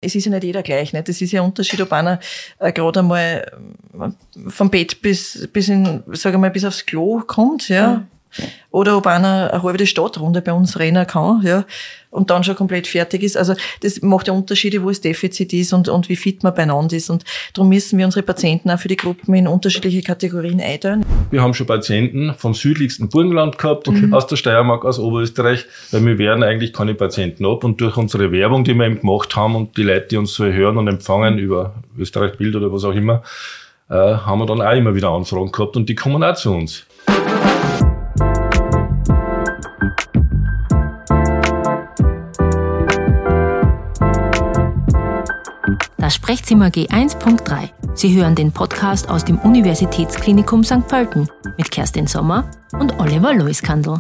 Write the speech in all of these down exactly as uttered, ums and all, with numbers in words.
Es ist ja nicht jeder gleich, nicht? Das ist ja ein Unterschied, ob einer äh, gerade einmal äh, vom Bett bis, bis in, sag ich mal, bis aufs Klo kommt, ja. Mhm. Oder ob einer eine halbe Stadtrunde bei uns rennen kann, ja, und dann schon komplett fertig ist. Also, das macht ja Unterschiede, wo das Defizit ist und, und wie fit man beieinander ist. Und darum müssen wir unsere Patienten auch für die Gruppen in unterschiedliche Kategorien einteilen. Wir haben schon Patienten vom südlichsten Burgenland gehabt, okay. aus der Steiermark, aus Oberösterreich, weil wir wehren eigentlich keine Patienten ab. Und durch unsere Werbung, die wir eben gemacht haben und die Leute, die uns so hören und empfangen über Österreich Bild oder was auch immer, äh, haben wir dann auch immer wieder Anfragen gehabt und die kommen auch zu uns. Das Sprechzimmer G eins Punkt drei. Sie hören den Podcast aus dem Universitätsklinikum Sankt Pölten mit Kerstin Sommer und Oliver Loiskandl.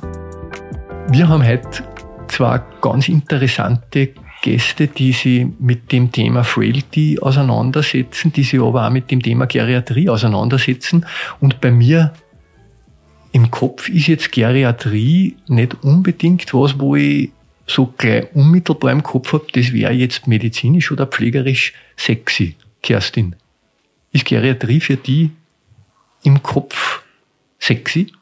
Wir haben heute zwei ganz interessante Gäste, die sich mit dem Thema Frailty auseinandersetzen, die sich aber auch mit dem Thema Geriatrie auseinandersetzen. Und bei mir im Kopf ist jetzt Geriatrie nicht unbedingt was, wo ich so gleich unmittelbar im Kopf habe, das wäre jetzt medizinisch oder pflegerisch sexy. Kerstin, ist Geriatrie für die im Kopf sexy?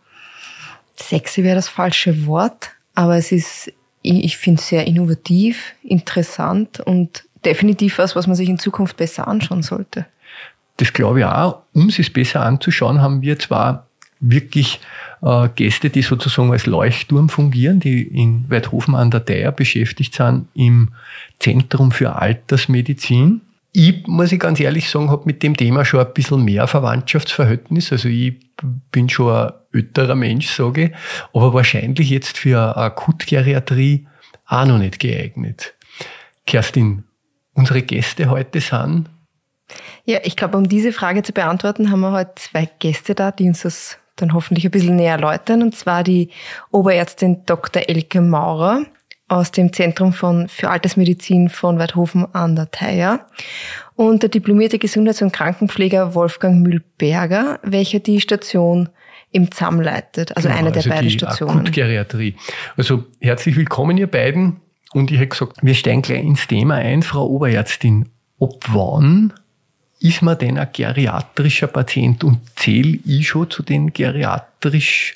Sexy wäre das falsche Wort, aber es ist, ich finde es sehr innovativ, interessant und definitiv was, was man sich in Zukunft besser anschauen sollte. Das glaube ich auch. Um es besser anzuschauen, haben wir zwar wirklich äh, Gäste, die sozusagen als Leuchtturm fungieren, die in Weidhofen an der Theier beschäftigt sind im Zentrum für Altersmedizin. Ich, muss ich ganz ehrlich sagen, habe mit dem Thema schon ein bisschen mehr Verwandtschaftsverhältnis. Also ich bin schon ein älterer Mensch, sage ich, aber wahrscheinlich jetzt für eine Akutgeriatrie auch noch nicht geeignet. Kerstin, unsere Gäste heute sind... Ja, ich glaube, um diese Frage zu beantworten, haben wir heute zwei Gäste da, die uns das dann hoffentlich ein bisschen näher erläutern. Und zwar die Oberärztin Doktor Elke Maurer aus dem Zentrum von, für Altersmedizin von Weidhofen an der Theier und der diplomierte Gesundheits- und Krankenpfleger Wolfgang Mühlberger, welcher die Station im Z A M leitet, also genau, eine der also beiden die Stationen. Akutgeriatrie. Also herzlich willkommen, ihr beiden. Und ich hätte gesagt, wir steigen gleich ins Thema ein. Frau Oberärztin, ob wann ist man denn ein geriatrischer Patient und zähle ich schon zu den geriatrisch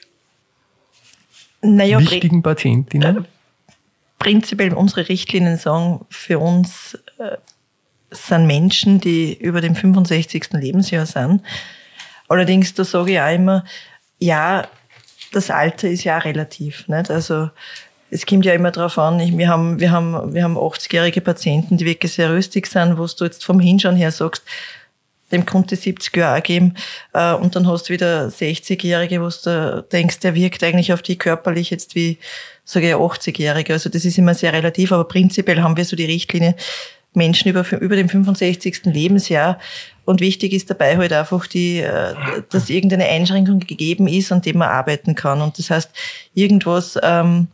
naja, wichtigen Patientinnen? Äh, prinzipiell unsere Richtlinien sagen, für uns äh, sind Menschen, die über dem fünfundsechzigsten Lebensjahr sind. Allerdings, da sage ich auch immer, ja, das Alter ist ja auch relativ, nicht? Also, es kommt ja immer darauf an, ich, wir haben, wir haben, wir haben achtzigjährige Patienten, die wirklich sehr rüstig sind, wo du jetzt vom Hinschauen her sagst, dem könnte siebzig Jahre auch geben, äh, und dann hast du wieder sechzigjährige, wo du denkst, der wirkt eigentlich auf die körperlich jetzt wie, sage ich, achtzigjährige. Also das ist immer sehr relativ, aber prinzipiell haben wir so die Richtlinie Menschen über, über dem fünfundsechzigsten Lebensjahr. Und wichtig ist dabei halt einfach die, dass irgendeine Einschränkung gegeben ist, an dem man arbeiten kann. Und das heißt, irgendwas, ähm,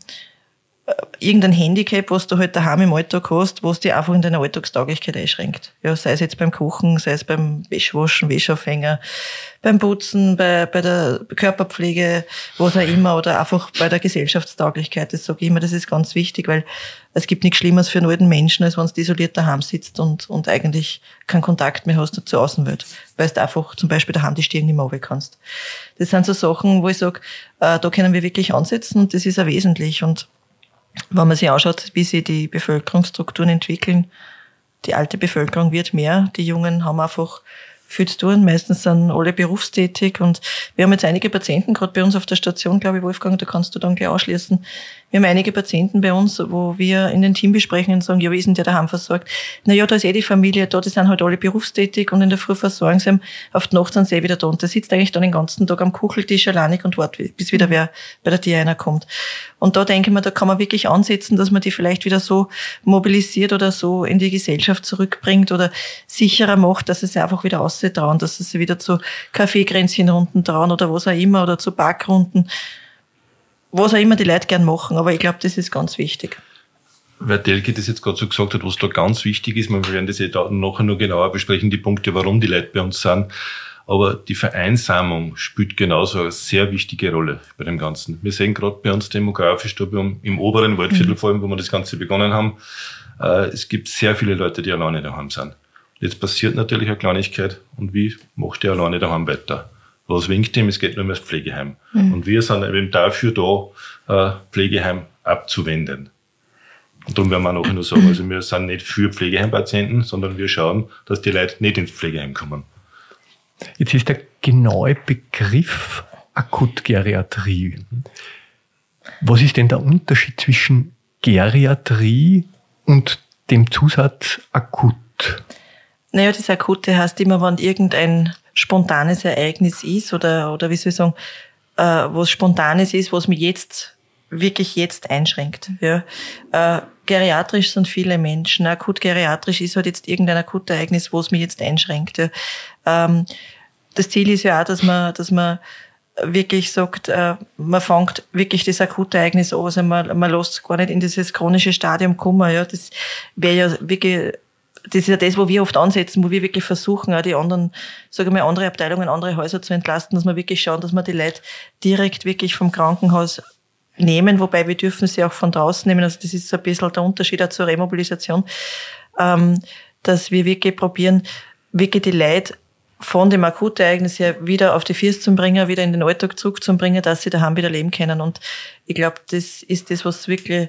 irgendein Handicap, was du halt daheim im Alltag hast, was dich einfach in deiner Alltagstauglichkeit einschränkt. Ja, sei es jetzt beim Kochen, sei es beim Wäschewaschen, Wäscheaufhänger, beim Putzen, bei, bei der Körperpflege, was auch immer, oder einfach bei der Gesellschaftstauglichkeit. Das sage ich immer, das ist ganz wichtig, weil es gibt nichts Schlimmeres für einen alten Menschen, als wenn du isoliert daheim sitzt und, und eigentlich keinen Kontakt mehr hast zur Außenwelt, weil du einfach zum Beispiel daheim die Stirn nicht mehr runter kannst. Das sind so Sachen, wo ich sage, äh, da können wir wirklich ansetzen und das ist auch wesentlich. Und wenn man sich anschaut, wie sich die Bevölkerungsstrukturen entwickeln, die alte Bevölkerung wird mehr, die Jungen haben einfach viel zu tun, meistens sind alle berufstätig und wir haben jetzt einige Patienten, gerade bei uns auf der Station, glaube ich, Wolfgang, da kannst du dann gleich anschließen, wir haben einige Patienten bei uns, wo wir in den Teambesprechungen sagen, ja, wie ist denn der daheim versorgt? Na ja, da ist eh die Familie da, die sind halt alle berufstätig und in der Früh versorgen sie ihn, auf die Nacht sind sie eh wieder da und der sitzt eigentlich dann den ganzen Tag am Kucheltisch alleinig und wartet, bis wieder wer bei der Tür einer kommt. Und da denke ich mir, da kann man wirklich ansetzen, dass man die vielleicht wieder so mobilisiert oder so in die Gesellschaft zurückbringt oder sicherer macht, dass sie sich einfach wieder austrauen, dass sie sich wieder zu Kaffeekränzchenrunden trauen oder was auch immer oder zu Backrunden, was auch immer die Leute gern machen. Aber ich glaube, das ist ganz wichtig. Weil Delke das jetzt gerade so gesagt hat, was da ganz wichtig ist, wir werden das ja da nachher noch genauer besprechen, die Punkte, warum die Leute bei uns sind. Aber die Vereinsamung spielt genauso eine sehr wichtige Rolle bei dem Ganzen. Wir sehen gerade bei uns demografisch, da im oberen Waldviertel vor allem, wo wir das Ganze begonnen haben, Äh, es gibt sehr viele Leute, die alleine daheim sind. Jetzt passiert natürlich eine Kleinigkeit und wie macht der alleine daheim weiter? Was winkt ihm? Es geht nur mehr ins Pflegeheim. Mhm. Und wir sind eben dafür da, äh, Pflegeheim abzuwenden. Und darum werden wir auch noch sagen, also wir sind nicht für Pflegeheimpatienten, sondern wir schauen, dass die Leute nicht ins Pflegeheim kommen. Jetzt ist der genaue Begriff Akutgeriatrie. Was ist denn der Unterschied zwischen Geriatrie und dem Zusatz akut? Naja, das Akute heißt immer, wenn irgendein spontanes Ereignis ist oder, oder wie soll ich sagen, äh, was Spontanes ist, was mich jetzt, wirklich jetzt einschränkt. Ja. Äh, geriatrisch sind viele Menschen. Akut geriatrisch ist halt jetzt irgendein Akutereignis, was mich jetzt einschränkt. Ja. Ähm, das Ziel ist ja auch, dass man, dass man wirklich sagt, äh, man fängt wirklich das Akutereignis an, also man, man lässt gar nicht in dieses chronische Stadium kommen. Ja. Das wäre ja wirklich, das ist ja das, wo wir oft ansetzen, wo wir wirklich versuchen, auch die anderen, sagen wir, andere Abteilungen, andere Häuser zu entlasten, dass wir wirklich schauen, dass wir die Leute direkt wirklich vom Krankenhaus nehmen, wobei wir dürfen sie auch von draußen nehmen. Also das ist so ein bisschen der Unterschied auch zur Remobilisation, ähm, dass wir wirklich probieren, wirklich die Leute von dem Akutereignis her wieder auf die Füße zu bringen, wieder in den Alltag zurückzubringen, dass sie daheim wieder leben können. Und ich glaube, das ist das, was wirklich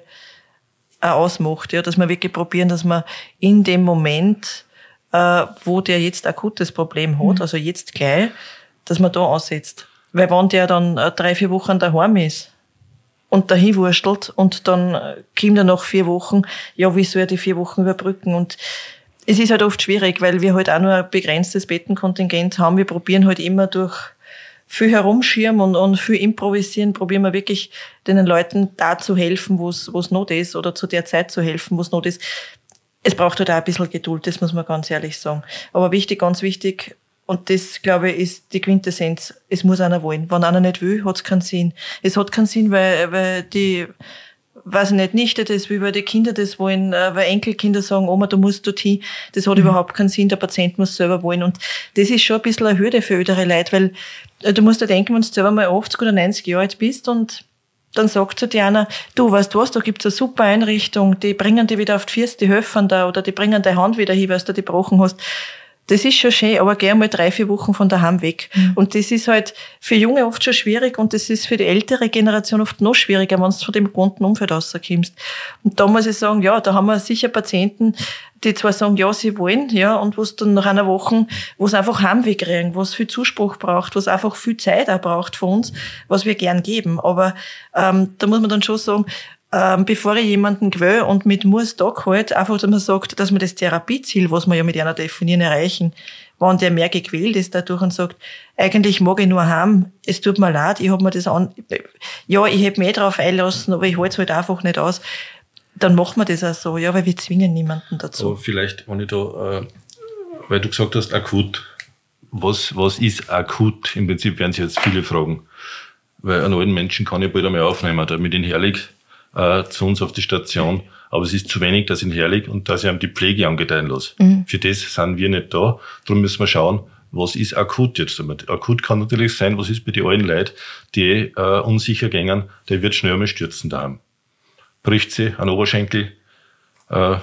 auch ausmacht, ja, dass wir wirklich probieren, dass man in dem Moment, äh, wo der jetzt akutes Problem hat, mhm. also jetzt gleich, dass man da ansetzt. Weil wenn der dann äh, drei, vier Wochen daheim ist und dahin wurstelt und dann äh, kommt er nach vier Wochen, ja, wie soll er die vier Wochen überbrücken? Und es ist halt oft schwierig, weil wir halt auch nur ein begrenztes Bettenkontingent haben. Wir probieren halt immer durch viel herumschirmen und, und viel improvisieren, probieren wir wirklich den Leuten da zu helfen, wo es not ist, oder zu der Zeit zu helfen, wo es not ist. Es braucht halt auch ein bisschen Geduld, das muss man ganz ehrlich sagen. Aber wichtig, ganz wichtig, und das, glaube ich, ist die Quintessenz, es muss einer wollen. Wenn einer nicht will, hat es keinen Sinn. Es hat keinen Sinn, weil, weil die, weiß ich nicht, Nichte das will, weil die Kinder das wollen, weil Enkelkinder sagen, Oma, du musst dorthin. Das hat mhm. überhaupt keinen Sinn, der Patient muss selber wollen. Und das ist schon ein bisschen eine Hürde für ältere Leute, weil du musst dir denken, wenn du selber mal achtzig oder neunzig Jahre alt bist und dann sagt zu dir einer, du, weißt du was, da gibt's eine super Einrichtung, die bringen dich wieder auf die Füße, die helfen da, oder die bringen deine Hand wieder hin, weil du die gebrochen hast. Das ist schon schön, aber geh mal drei, vier Wochen von daheim weg. Mhm. Und das ist halt für Junge oft schon schwierig und das ist für die ältere Generation oft noch schwieriger, wenn du von dem gewohnten Umfeld rauskommst. Und da muss ich sagen, ja, da haben wir sicher Patienten, die zwar sagen, ja, sie wollen, ja, und wo es dann nach einer Woche, wo es einfach Heimweh kriegen, wo es viel Zuspruch braucht, wo es einfach viel Zeit auch braucht von uns, was wir gern geben. Aber ähm, da muss man dann schon sagen, ähm, bevor ich jemanden gewöhne und mit muss Tag halt, einfach, dass man sagt, dass wir das Therapieziel, was wir ja mit einer definieren, erreichen, wenn der mehr gequält ist dadurch und sagt, eigentlich mag ich nur heim, es tut mir leid, ich hab mir das an, ja, ich hätte mich eh drauf einlassen, aber ich halte es halt einfach nicht aus. Dann machen wir das auch so, ja, weil wir zwingen niemanden dazu. So, vielleicht, wenn ich da, äh, weil du gesagt hast, akut. Was, was ist akut? Im Prinzip werden sich jetzt viele fragen. Weil einen alten Menschen kann ich bald einmal aufnehmen, damit ihn herlich, äh, zu uns auf die Station. Aber es ist zu wenig, dass ich ihn herlich und dass ich ihm die Pflege angedeihen lasse. Mhm. Für das sind wir nicht da. Darum müssen wir schauen, was ist akut jetzt damit. Akut kann natürlich sein, was ist bei den alten Leuten, die, äh, unsicher gängen, der wird schnell einmal stürzen daheim. Bricht sie an Oberschenkel, äh,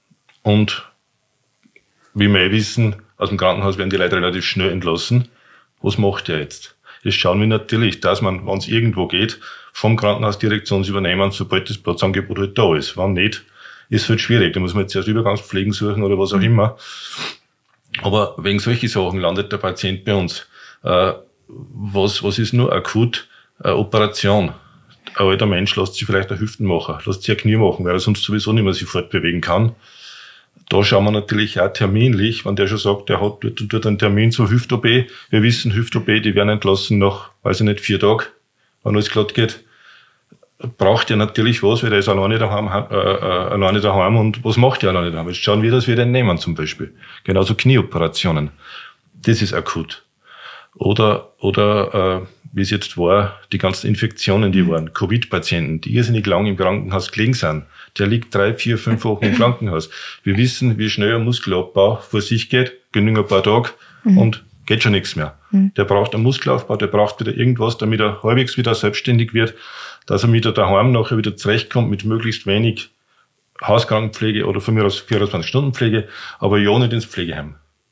und wie wir eh wissen, aus dem Krankenhaus werden die Leute relativ schnell entlassen. Was macht er jetzt? Jetzt schauen wir natürlich, dass man, wenn es irgendwo geht, vom Krankenhausdirektion übernehmen, sobald das Platzangebot halt da ist. Wenn nicht, ist es halt schwierig. Da muss man jetzt erst Übergangspflegen suchen oder was auch immer. Aber wegen solchen Sachen landet der Patient bei uns. Äh, was, was ist nur akut? Äh, Operation. Ein alter Mensch lässt sich vielleicht eine Hüften machen, lässt sich ein Knie machen, weil er sonst sowieso nicht mehr sich fortbewegen kann. Da schauen wir natürlich auch terminlich, wenn der schon sagt, der hat dort, dort einen Termin zur Hüft-O P. Wir wissen, Hüft-O P, die werden entlassen nach, weiß ich nicht, vier Tagen, wenn alles glatt geht. Braucht er natürlich was, weil der ist alleine daheim, äh, äh, alleine daheim und was macht er alleine daheim? Jetzt schauen wir, dass wir den nehmen zum Beispiel. Genauso Knieoperationen. Das ist akut. Oder, oder, äh, wie es jetzt war, die ganzen Infektionen, die waren, Covid-Patienten, die irrsinnig lang im Krankenhaus gelegen sind. Der liegt drei, vier, fünf Wochen im Krankenhaus. Wir wissen, wie schnell ein Muskelaufbau vor sich geht, genügend ein paar Tage mhm. und geht schon nichts mehr. Mhm. Der braucht einen Muskelaufbau, der braucht wieder irgendwas, damit er halbwegs wieder selbstständig wird, dass er wieder daheim nachher wieder zurechtkommt mit möglichst wenig Hauskrankenpflege oder von mir aus vierundzwanzig-Stunden-Pflege, aber ja nicht ins Pflegeheim.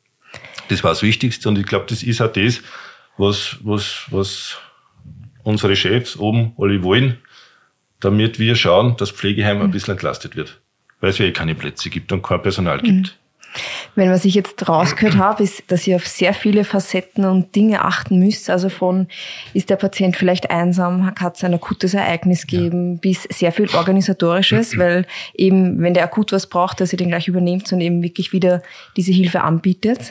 Das war das Wichtigste und ich glaube, das ist auch das, was, was, was unsere Chefs oben alle wollen, damit wir schauen, dass Pflegeheim ein bisschen entlastet wird. Weil es ja eh keine Plätze gibt und kein Personal gibt. Wenn was ich jetzt rausgehört habe, ist, dass ihr auf sehr viele Facetten und Dinge achten müsst. Also von, ist der Patient vielleicht einsam, hat es ein akutes Ereignis gegeben, ja. bis sehr viel Organisatorisches, weil eben, wenn der akut was braucht, dass ihr den gleich übernehmt und eben wirklich wieder diese Hilfe anbietet.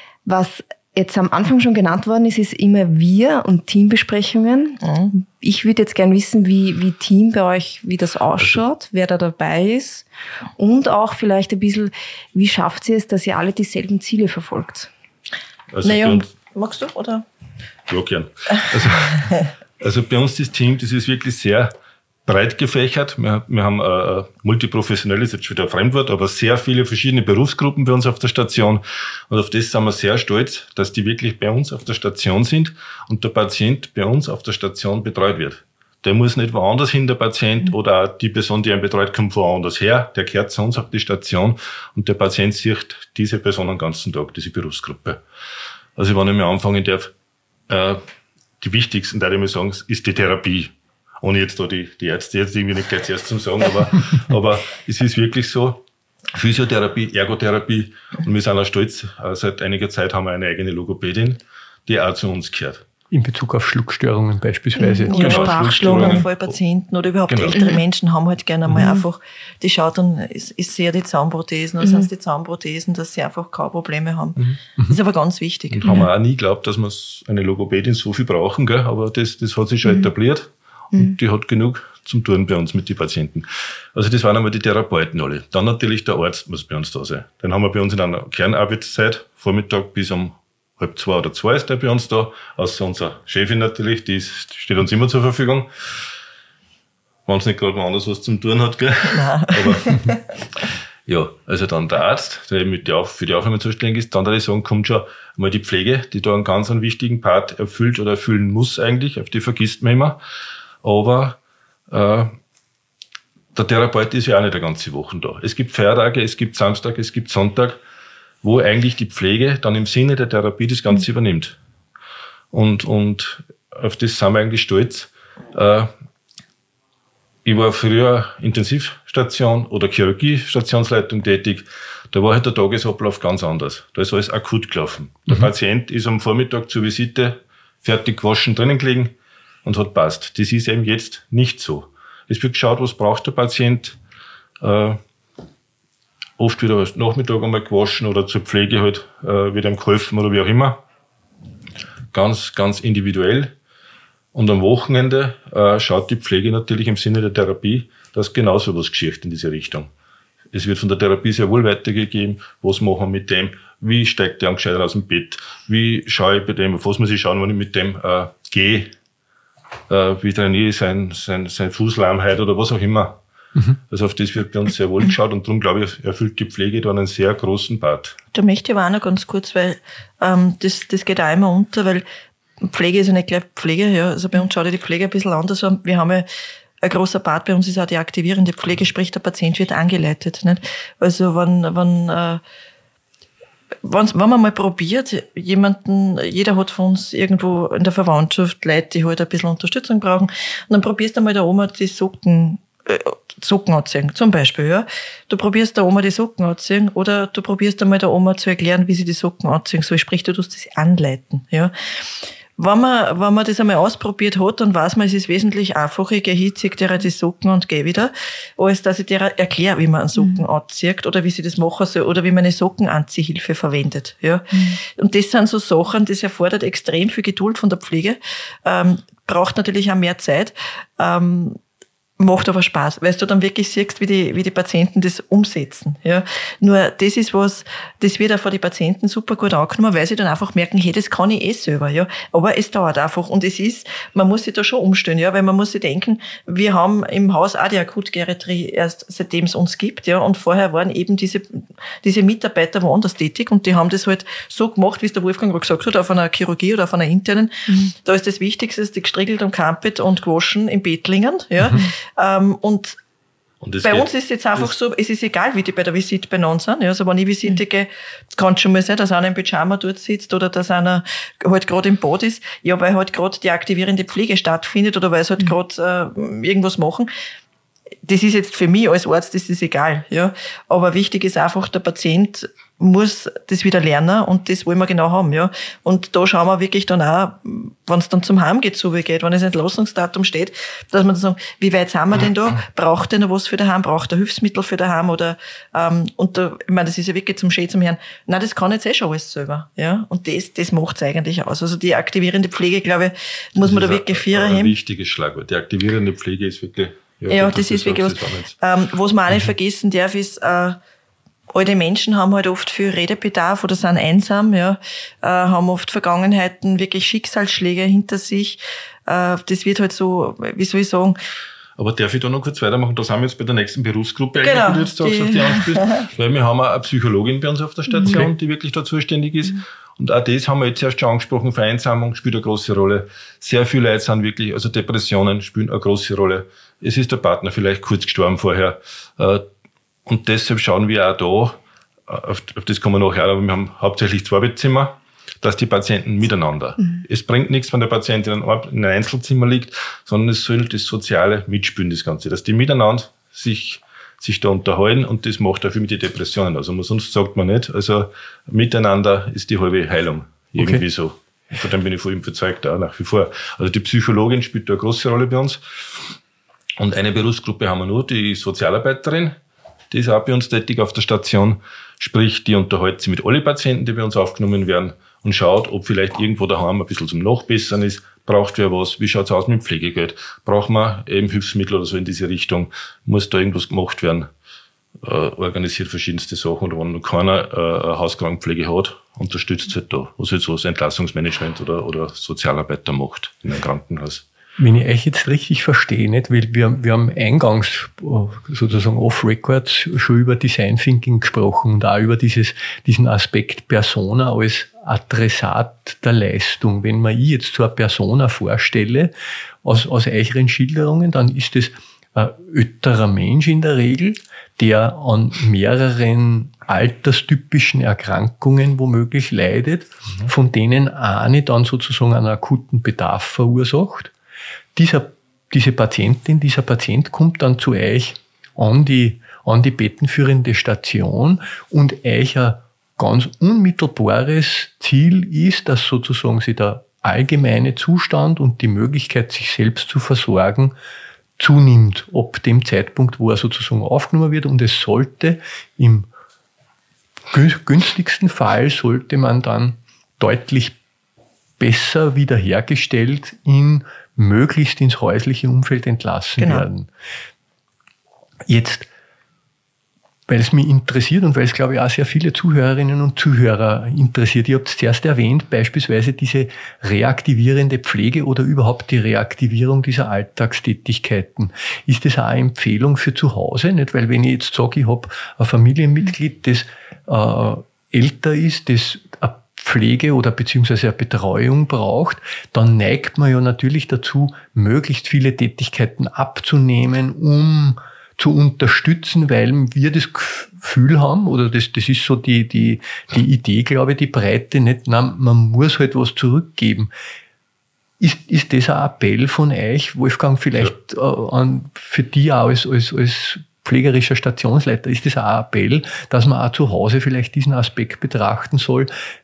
Was jetzt am Anfang schon genannt worden ist, ist immer wir und Teambesprechungen. Mhm. Ich würde jetzt gern wissen, wie, wie Team bei euch, wie das ausschaut, also, wer da dabei ist und auch vielleicht ein bisschen, wie schafft ihr es, dass ihr alle dieselben Ziele verfolgt? Also naja, uns, magst du, oder? Ja, gern. Also, also bei uns das Team, das ist wirklich sehr breit gefächert. Wir, wir haben äh, multiprofessionell, ist jetzt schon wieder ein Fremdwort, aber sehr viele verschiedene Berufsgruppen bei uns auf der Station. Und auf das sind wir sehr stolz, dass die wirklich bei uns auf der Station sind und der Patient bei uns auf der Station betreut wird. Der muss nicht woanders hin, der Patient, mhm. oder auch die Person, die einen betreut, kommt woanders her. Der kehrt zu uns auf die Station und der Patient sieht diese Person den ganzen Tag, diese Berufsgruppe. Also wenn ich mal anfangen darf, äh, die wichtigsten, da ich mal sagen, ist die Therapie. Ohne jetzt da die, die Ärzte jetzt irgendwie nicht gleich zuerst zum sagen, aber, aber es ist wirklich so, Physiotherapie, Ergotherapie, und wir sind auch stolz, seit einiger Zeit haben wir eine eigene Logopädin, die auch zu uns gehört. In Bezug auf Schluckstörungen beispielsweise. Oder genau, Sprachstörungen von Patienten oder überhaupt genau. ältere Menschen haben halt gerne einmal mhm. einfach, die schaut dann, ist, ist sehr die Zahnprothesen oder mhm. sind es die Zahnprothesen, dass sie einfach keine Probleme haben. Mhm. Das ist aber ganz wichtig. Und haben wir auch nie geglaubt, dass wir eine Logopädin so viel brauchen, gell? Aber das, das hat sich schon mhm. etabliert. Und die hat genug zum Tun bei uns mit den Patienten. Also das waren einmal die Therapeuten alle. Dann natürlich der Arzt muss bei uns da sein. Den haben wir bei uns in einer Kernarbeitszeit, Vormittag bis um halb zwei oder zwei ist der bei uns da. Außer unsere Chefin natürlich, die, ist, die steht uns immer zur Verfügung. Wenn es nicht gerade woanders was zum Tun hat, gell? Nein. Aber ja, also dann der Arzt, der mit der Auf- für die Aufnahme zuständig ist. Dann würde ich sagen, kommt schon mal die Pflege, die da einen ganz einen wichtigen Part erfüllt oder erfüllen muss eigentlich. Auf die vergisst man immer. Aber äh, der Therapeut ist ja auch nicht eine ganze Woche da. Es gibt Feiertage, es gibt Samstag, es gibt Sonntag, wo eigentlich die Pflege dann im Sinne der Therapie das Ganze mhm. übernimmt. Und, und auf das sind wir eigentlich stolz. Äh, ich war früher Intensivstation oder Chirurgiestationsleitung tätig. Da war halt der Tagesablauf ganz anders. Da ist alles akut gelaufen. Der mhm. Patient ist am Vormittag zur Visite fertig gewaschen drinnen gelegen und hat passt. Das ist eben jetzt nicht so. Es wird geschaut, was braucht der Patient. Äh, oft wieder Nachmittag einmal gewaschen oder zur Pflege halt äh, wird ihm geholfen oder wie auch immer. Ganz, ganz individuell. Und am Wochenende äh, schaut die Pflege natürlich im Sinne der Therapie, dass genauso was geschieht in diese Richtung. Es wird von der Therapie sehr wohl weitergegeben. Was machen wir mit dem? Wie steigt der gescheiter aus dem Bett? Wie schaue ich bei dem? Auf was muss ich schauen, wenn ich mit dem äh, gehe? Äh, wie trainiere ich sein, sein, sein Fußlahmheit oder was auch immer. Mhm. Also auf das wird bei uns sehr wohl geschaut und darum glaube ich, erfüllt die Pflege da einen sehr großen Part. Da möchte ich aber auch noch ganz kurz, weil ähm, das, das geht auch immer unter, weil Pflege ist ja nicht gleich Pflege. Ja. Also bei uns schaut ja die Pflege ein bisschen anders an. Wir haben ja ein großer Part bei uns ist auch die aktivierende Pflege, sprich der Patient wird angeleitet. Nicht? Also wenn, wenn äh, Wenn, wenn man mal probiert, jemanden, jeder hat von uns irgendwo in der Verwandtschaft Leute, die halt ein bisschen Unterstützung brauchen, und dann probierst du mal der Oma die Socken, äh, Socken anziehen, zum Beispiel, ja. Du probierst der Oma die Socken anziehen, oder du probierst einmal der Oma zu erklären, wie sie die Socken anziehen soll, sprich, du tust das anleiten, ja. Wenn man, wenn man das einmal ausprobiert hat, dann weiß man, es ist wesentlich einfacher, ich gehe hin, zieh dir die Socken und gehe wieder, als dass ich dir erkläre, wie man einen Socken mhm. anzieht oder wie sie das machen soll oder wie man eine Sockenanziehhilfe verwendet. Ja. Mhm. Und das sind so Sachen, das erfordert extrem viel Geduld von der Pflege, ähm, braucht natürlich auch mehr Zeit, ähm, macht aber Spaß, weil du dann wirklich siehst, wie die, wie die Patienten das umsetzen, ja. Nur, das ist was, das wird auch von den Patienten super gut angenommen, weil sie dann einfach merken, hey, das kann ich eh selber, ja. Aber es dauert einfach. Und es ist, man muss sich da schon umstellen, ja, weil man muss sich denken, wir haben im Haus auch die Akutgeriatrie erst seitdem es uns gibt, ja. Und vorher waren eben diese, diese Mitarbeiter woanders tätig und die haben das halt so gemacht, wie es der Wolfgang gerade gesagt hat, auf einer Chirurgie oder auf einer internen. Mhm. Da ist das Wichtigste, die gestriegelt und kampet und gewaschen im Bettlingen, ja. Mhm. Ähm, und Und das bei geht, uns ist es jetzt einfach so, es ist egal, wie die bei der Visite beieinander sind. Ja, also wenn ich Visite gehe, kann es schon mal sein, dass einer im Pyjama dort sitzt oder dass einer halt gerade im Bad ist. Ja, weil halt gerade die aktivierende Pflege stattfindet oder weil sie halt gerade äh, irgendwas machen. Das ist jetzt für mich als Arzt, das ist egal. Ja, aber wichtig ist einfach, der Patient muss das wieder lernen und das wollen wir genau haben, ja. Und da schauen wir wirklich dann auch, wenn es dann zum Heimgezogen geht, wenn das Entlassungsdatum steht, dass man dann sagen, wie weit sind wir denn da? Braucht der noch was für daheim? Braucht der Hilfsmittel für daheim? Oder, ähm, und da, ich meine, das ist ja wirklich zum Schön zum Hören. Nein, das kann jetzt eh schon alles selber, ja. Und das, das macht's eigentlich aus. Also die aktivierende Pflege, glaube ich, muss das man da wirklich Vierer haben. Ein haben. wichtiges Schlagwort. Die aktivierende Pflege ist wirklich, ja, ja das ist wirklich was. Ähm, was man auch nicht vergessen darf, ist, äh, alte Menschen haben halt oft viel Redebedarf oder sind einsam, ja, äh, haben oft Vergangenheiten, wirklich Schicksalsschläge hinter sich. Äh, das wird halt so, wie soll ich sagen. Aber darf ich da noch kurz weitermachen? Da sind wir jetzt bei der nächsten Berufsgruppe eigentlich, genau, wie du jetzt sagst, auf die anspielst. Weil wir haben auch eine Psychologin bei uns auf der Station, okay, die wirklich da zuständig ist. Mhm. Und auch das haben wir jetzt erst schon angesprochen. Vereinsamung spielt eine große Rolle. Sehr viele Leute sind wirklich, also Depressionen spielen eine große Rolle. Es ist der Partner vielleicht kurz gestorben vorher. Äh, Und deshalb schauen wir auch da, auf, auf das kommen wir nachher, aber wir haben hauptsächlich zwei Bettzimmer, dass die Patienten miteinander. Mhm. Es bringt nichts, wenn der Patient in einem, in einem Einzelzimmer liegt, sondern es soll das Soziale mitspielen, das Ganze, dass die miteinander sich, sich da unterhalten und das macht auch viel mit den Depressionen aus. Also sonst sagt man nicht, also miteinander ist die halbe Heilung. Irgendwie okay, so. Von dem bin ich voll überzeugt, auch nach wie vor. Also die Psychologin spielt da eine große Rolle bei uns. Und eine Berufsgruppe haben wir nur, die Sozialarbeiterin. Die ist auch bei uns tätig auf der Station. Sprich, die unterhält sich mit allen Patienten, die bei uns aufgenommen werden und schaut, ob vielleicht irgendwo daheim ein bisschen zum Nachbessern ist. Braucht wer was? Wie schaut's aus mit dem Pflegegeld? Braucht man eben Hilfsmittel oder so in diese Richtung? Muss da irgendwas gemacht werden? Äh, organisiert verschiedenste Sachen. Und wenn noch keiner äh, eine Hauskrankenpflege hat, unterstützt halt da. Was halt so das Entlassungsmanagement oder, oder Sozialarbeiter macht in einem Krankenhaus. Wenn ich euch jetzt richtig verstehe, nicht, weil wir, wir haben eingangs sozusagen off-records schon über Design Thinking gesprochen und auch über dieses, diesen Aspekt Persona als Adressat der Leistung. Wenn man ich jetzt so eine Persona vorstelle, aus, aus euren Schilderungen, dann ist es ein älterer Mensch in der Regel, der an mehreren alterstypischen Erkrankungen womöglich leidet, mhm, von denen eine dann sozusagen einen akuten Bedarf verursacht. Dieser, diese Patientin, dieser Patient kommt dann zu euch an die, an die bettenführende Station und euch ein ganz unmittelbares Ziel ist, dass sozusagen sich der allgemeine Zustand und die Möglichkeit, sich selbst zu versorgen, zunimmt, ab dem Zeitpunkt, wo er sozusagen aufgenommen wird. Und es sollte im günstigsten Fall, sollte man dann deutlich besser wiederhergestellt in möglichst ins häusliche Umfeld entlassen genau, werden. Jetzt, weil es mich interessiert und weil es, glaube ich, auch sehr viele Zuhörerinnen und Zuhörer interessiert. Ihr habt es zuerst erwähnt, beispielsweise diese reaktivierende Pflege oder überhaupt die Reaktivierung dieser Alltagstätigkeiten. Ist das auch eine Empfehlung für zu Hause? Nicht? Weil wenn ich jetzt sage, ich habe ein Familienmitglied, das äh, älter ist, das eine Pflege oder beziehungsweise eine Betreuung braucht, dann neigt man ja natürlich dazu, möglichst viele Tätigkeiten abzunehmen, um zu unterstützen, weil wir das Gefühl haben, oder das, das ist so die, die, die Idee, glaube ich, die Breite, nicht, na, man muss halt was zurückgeben. Ist, ist das ein Appell von euch, Wolfgang, vielleicht ja, äh, an, für die auch als, als, als pflegerischer Stationsleiter, ist das auch ein Appell, dass man auch zu Hause vielleicht diesen Aspekt betrachten soll,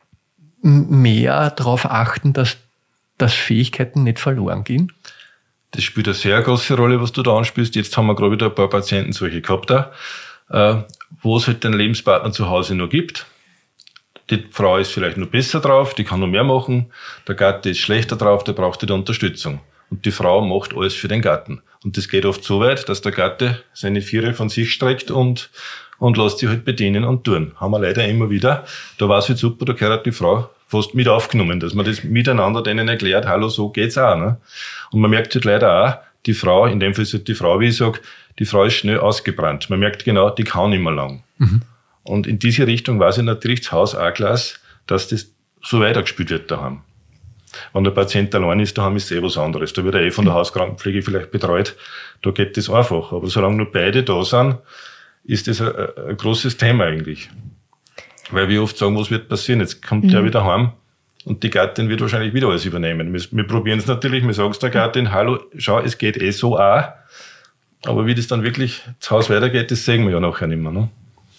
mehr darauf achten, dass, dass Fähigkeiten nicht verloren gehen? Das spielt eine sehr große Rolle, was du da anspielst. Jetzt haben wir gerade wieder ein paar Patienten solche gehabt, da, äh, wo es halt den Lebenspartner zu Hause noch gibt. Die Frau ist vielleicht noch besser drauf, die kann noch mehr machen. Der Gatte ist schlechter drauf, der braucht die Unterstützung. Und die Frau macht alles für den Gatten. Und das geht oft so weit, dass der Gatte seine Viere von sich streckt und und lässt sich halt bedienen und tun. Haben wir leider immer wieder. Da war es halt super, da gehört die Frau fast mit aufgenommen, dass man das miteinander denen erklärt, hallo, so geht's auch. Ne? Und man merkt halt leider auch, die Frau, in dem Fall ist halt die Frau, wie ich sage, die Frau ist schnell ausgebrannt. Man merkt genau, die kann nicht mehr lang. Mhm. Und in diese Richtung war sie natürlich das Haus auch klasse, dass das so weitergespielt wird daheim. Wenn der Patient allein ist, daheim ist es eh was anderes. Da wird er eh von der Hauskrankenpflege vielleicht betreut. Da geht das einfach. Aber solange nur beide da sind, ist das ein, ein großes Thema eigentlich. Weil wir oft sagen, was wird passieren? Jetzt kommt mhm. der wieder heim und die Gattin wird wahrscheinlich wieder alles übernehmen. Wir, wir probieren es natürlich, wir sagen es der Gattin, hallo, schau, es geht eh so auch. Aber wie das dann wirklich zu Hause weitergeht, das sehen wir ja nachher nicht mehr. Ne?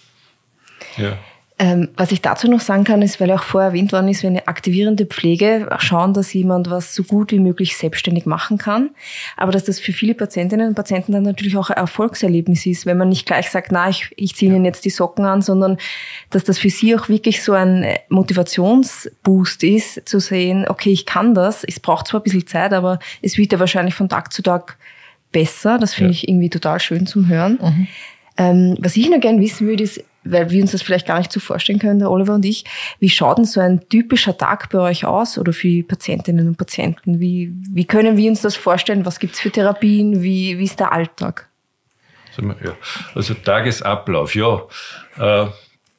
Ja. Ähm, was ich dazu noch sagen kann, ist, weil auch vorher erwähnt worden ist, wir eine aktivierende Pflege schauen, dass jemand was so gut wie möglich selbstständig machen kann. Aber dass das für viele Patientinnen und Patienten dann natürlich auch ein Erfolgserlebnis ist, wenn man nicht gleich sagt, na, ich, ich ziehe Ihnen jetzt die Socken an, sondern dass das für Sie auch wirklich so ein Motivationsboost ist, zu sehen, okay, ich kann das. Es braucht zwar ein bisschen Zeit, aber es wird ja wahrscheinlich von Tag zu Tag besser. Das finde ja. ich irgendwie total schön zum Hören. Mhm. Ähm, was ich noch gerne wissen würde, ist, weil wir uns das vielleicht gar nicht so vorstellen können, der Oliver und ich, wie schaut denn so ein typischer Tag bei euch aus oder für die Patientinnen und Patienten? Wie, wie können wir uns das vorstellen? Was gibt's für Therapien? Wie, wie ist der Alltag? Also Tagesablauf, ja. Als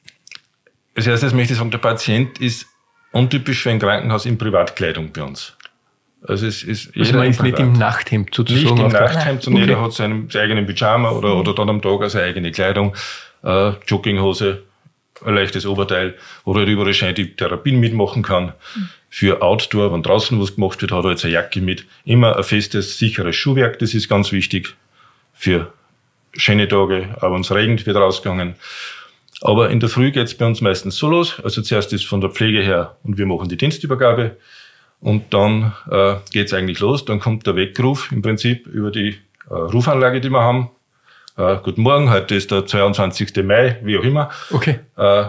erstes möchte ich sagen, der Patient ist untypisch für ein Krankenhaus in Privatkleidung bei uns. Also es ist also man ist nicht im Nachthemd sozusagen. Nicht im Nachthemd, sondern okay. Jeder hat seinen eigenen Pyjama oder, oder dann am Tag seine eigene Kleidung. Äh, Jogginghose, ein leichtes Oberteil, wo er halt überall scheint die Therapien mitmachen kann. Mhm. Für Outdoor, wenn draußen was gemacht wird, hat er jetzt eine Jacke mit. Immer ein festes, sicheres Schuhwerk, das ist ganz wichtig. Für schöne Tage, auch wenn es regnet, wird rausgegangen. Aber in der Früh geht's bei uns meistens so los. Also zuerst ist von der Pflege her und wir machen die Dienstübergabe. Und dann äh, geht's eigentlich los. Dann kommt der Weckruf im Prinzip über die äh, Rufanlage, die wir haben. Äh, guten Morgen, heute ist der zweiundzwanzigsten Mai, wie auch immer. Okay. Äh,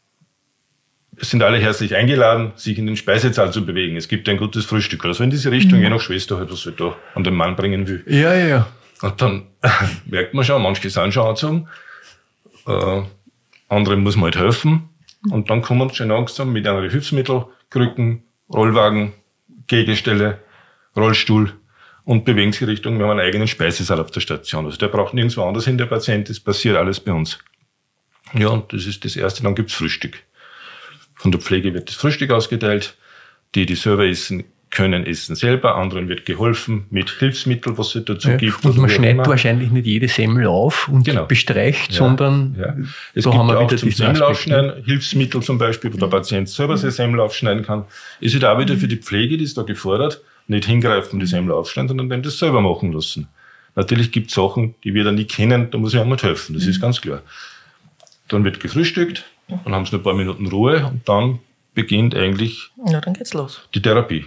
es sind alle herzlich eingeladen, sich in den Speisesaal zu bewegen. Es gibt ein gutes Frühstück. Also in diese Richtung, mhm. je nach Schwester halt, was halt da an den Mann bringen will. Ja, ja, ja. Und dann merkt man schon, manche sind schon angezogen. Äh, andere muss man halt helfen. Und dann kommen sie schon langsam mit anderen Hilfsmitteln, Krücken, Rollwagen, Gehgestelle, Rollstuhl und bewegen sich Richtung, wir haben einen eigenen Speisesaal auf der Station. Also der braucht nirgendwo anders hin, der Patient, das passiert alles bei uns. Ja, und das ist das Erste, dann gibt's Frühstück. Von der Pflege wird das Frühstück ausgeteilt. Die, die selber essen können, essen selber. Anderen wird geholfen mit Hilfsmitteln, was es dazu ja, gibt. Und man schneidet wahrscheinlich nicht jede Semmel auf und genau. bestreicht, ja, sondern ja. Es da gibt haben wir auch wieder zum Semmel aufschneiden, Hilfsmittel zum Beispiel, wo der Patient selber seine Semmel aufschneiden kann. Ist halt auch wieder für die Pflege, die ist da gefordert, nicht hingreifen, die Semmel aufschneiden, sondern dem das selber machen lassen. Natürlich gibt es Sachen, die wir da nie kennen, da muss ich auch mal helfen, das mhm. ist ganz klar. Dann wird gefrühstückt, dann haben sie noch ein paar Minuten Ruhe und dann beginnt eigentlich ja, dann geht's los. Die Therapie.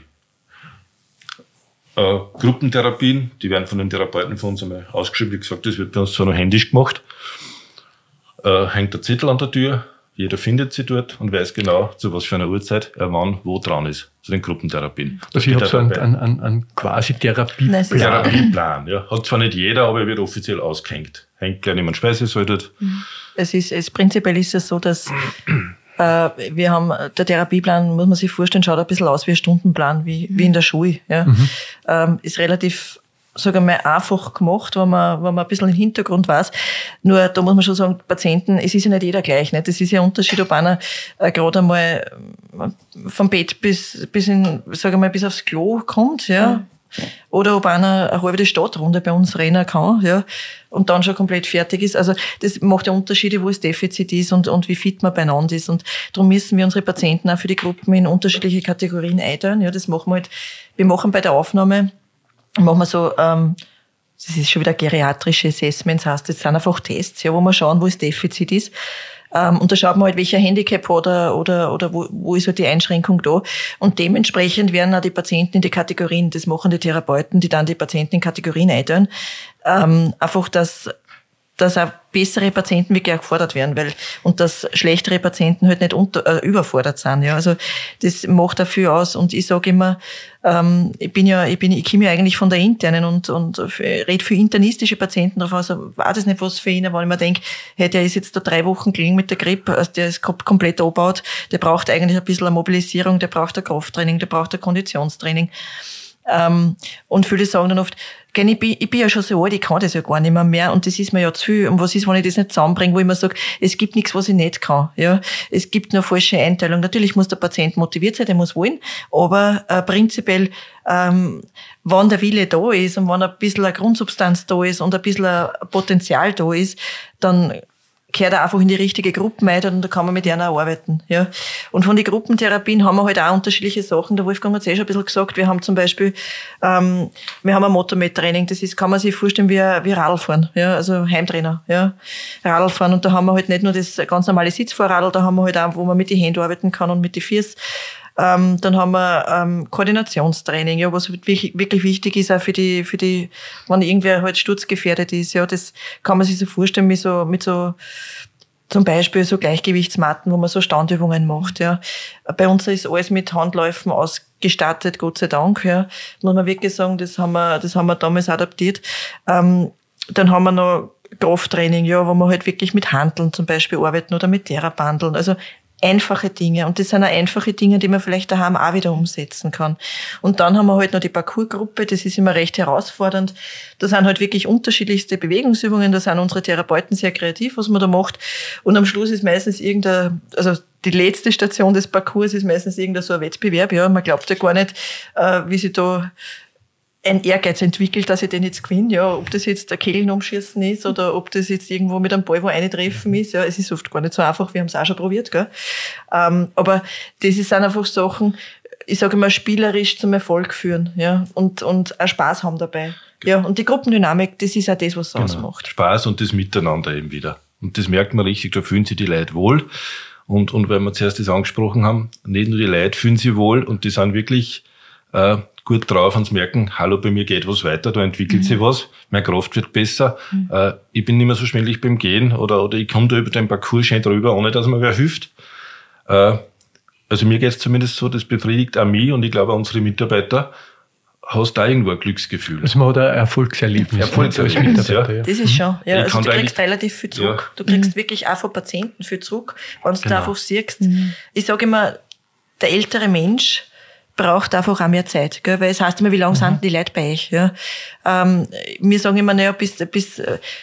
Äh, Gruppentherapien, die werden von den Therapeuten von uns einmal ausgeschrieben. Wie gesagt, das wird bei uns zwar noch händisch gemacht. Äh, hängt der Zettel an der Tür, jeder findet sie dort und weiß genau, zu was für einer Uhrzeit er wann wo dran ist, zu den Gruppentherapien. Also ich habe so einen, einen, einen quasi Therapieplan. Therapieplan, ja. Hat zwar nicht jeder, aber er wird offiziell ausgehängt. Hängt gleich neben dem Speisesaal dort. Es ist, es, prinzipiell ist es so, dass äh, wir haben, der Therapieplan, muss man sich vorstellen, schaut ein bisschen aus wie ein Stundenplan, wie, wie in der Schule. Ja. Mhm. Ähm, ist relativ, sagen wir mal, einfach gemacht, wenn man, wenn man ein bisschen den Hintergrund weiß. Nur, da muss man schon sagen, Patienten, es ist ja nicht jeder gleich, nicht? Das ist ja ein Unterschied, ob einer äh, gerade einmal vom Bett bis, bis in, sagen wir mal, bis aufs Klo kommt, ja. Mhm. Oder ob einer eine halbe Stadtrunde bei uns rennen kann, ja, und dann schon komplett fertig ist. Also, das macht ja Unterschiede, wo das Defizit ist und, und wie fit man beieinander ist. Und darum müssen wir unsere Patienten auch für die Gruppen in unterschiedliche Kategorien einteilen. Ja, das machen wir halt. Wir machen bei der Aufnahme, machen wir so, ähm, das ist schon wieder geriatrische Assessments, heißt, das sind einfach Tests, ja, wo wir schauen, wo das Defizit ist. Um, und da schaut man halt, welcher Handicap hat er oder, oder wo, wo ist halt die Einschränkung da. Und dementsprechend werden auch die Patienten in die Kategorien, das machen die Therapeuten, die dann die Patienten in Kategorien einteilen. Um, einfach, dass, dass auch bessere Patienten wirklich auch gefordert werden, weil, und dass schlechtere Patienten halt nicht unter, äh, überfordert sind, ja. Also, das macht auch viel aus. Und ich sage immer, ähm, ich bin ja, ich bin, ich komme ja eigentlich von der internen und, und rede für internistische Patienten drauf. Also, war das nicht was für ihn, weil ich mir denke, hey, der ist jetzt da drei Wochen gelegen mit der Grippe, also der ist komplett abgebaut, der braucht eigentlich ein bisschen eine Mobilisierung, der braucht ein Krafttraining, der braucht ein Konditionstraining. Ähm, und viele sagen dann oft, Gell, ich, bin, ich bin ja schon so alt, ich kann das ja gar nicht mehr mehr und das ist mir ja zu viel. Und was ist, wenn ich das nicht zusammenbringe, wo ich mir sage, es gibt nichts, was ich nicht kann. Ja, es gibt nur falsche Einteilung. Natürlich muss der Patient motiviert sein, der muss wollen, aber äh, prinzipiell, ähm, wenn der Wille da ist und wenn ein bisschen eine Grundsubstanz da ist und ein bisschen ein Potenzial da ist, dann gehört er einfach in die richtige Gruppe ein und da kann man mit denen auch arbeiten. Ja. Und von den Gruppentherapien haben wir halt auch unterschiedliche Sachen. Der Wolfgang hat es eh schon ein bisschen gesagt. Wir haben zum Beispiel, ähm, wir haben ein Motormed-Training. Das ist, kann man sich vorstellen, wie, wie Radlfahren. Ja, also Heimtrainer. Ja. Radlfahren. Und da haben wir halt nicht nur das ganz normale Sitzfahrradl, da haben wir halt auch, wo man mit den Händen arbeiten kann und mit den Füßen. Ähm, dann haben wir ähm, Koordinationstraining, ja, was wirklich, wirklich wichtig ist auch für die, für die, wenn irgendwer halt sturzgefährdet ist, ja, das kann man sich so vorstellen mit so, mit so, zum Beispiel so Gleichgewichtsmatten, wo man so Standübungen macht, ja. Bei uns ist alles mit Handläufen ausgestattet, Gott sei Dank, ja. Muss man wirklich sagen, das haben wir, das haben wir damals adaptiert. Ähm, dann haben wir noch Krafttraining, ja, wo wir halt wirklich mit Hanteln zum Beispiel arbeiten oder mit Therabandeln, also einfache Dinge. Und das sind auch einfache Dinge, die man vielleicht daheim auch wieder umsetzen kann. Und dann haben wir halt noch die Parcoursgruppe, das ist immer recht herausfordernd. Da sind halt wirklich unterschiedlichste Bewegungsübungen, da sind unsere Therapeuten sehr kreativ, was man da macht. Und am Schluss ist meistens irgendein, also die letzte Station des Parcours ist meistens irgendein so ein Wettbewerb. Ja, man glaubt ja gar nicht, wie sie da ein Ehrgeiz entwickelt, dass ich den jetzt gewinne, ja, ob das jetzt der Kehlen umschießen ist oder ob das jetzt irgendwo mit einem Ball wo eine treffen ist, ja, es ist oft gar nicht so einfach, wir haben es auch schon probiert, gell. Ähm, aber das sind einfach Sachen, ich sage immer, spielerisch zum Erfolg führen, ja, und, und auch Spaß haben dabei. Ja, und die Gruppendynamik, das ist auch das, was es genau ausmacht. Spaß und das Miteinander eben wieder. Und das merkt man richtig, da fühlen sich die Leute wohl. Und, und weil wir zuerst das angesprochen haben, nicht nur die Leute fühlen sich wohl und die sind wirklich, äh, gut drauf und merken, hallo, bei mir geht was weiter, da entwickelt mhm. sich was, meine Kraft wird besser, mhm. äh, ich bin nicht mehr so schwindelig beim Gehen oder, oder ich komme da über den Parcours schön drüber, ohne dass mir wer hilft. Äh, also mir geht's zumindest so, das befriedigt auch mich und ich glaube auch unsere Mitarbeiter, hast da irgendwo ein Glücksgefühl. Also man hat ein Erfolgserlebnis. Erfolgserlebnis, ja. Das ist schon, ja, also du kriegst relativ viel zurück. Ja. Du kriegst mhm. wirklich auch von Patienten viel zurück, wenn du genau. da einfach siehst. Mhm. Ich sage immer, der ältere Mensch braucht einfach auch mehr Zeit, gell? Weil es heißt immer, wie lange mhm. sind die Leute bei euch? Ja? Ähm, wir sagen immer, naja, bis, bis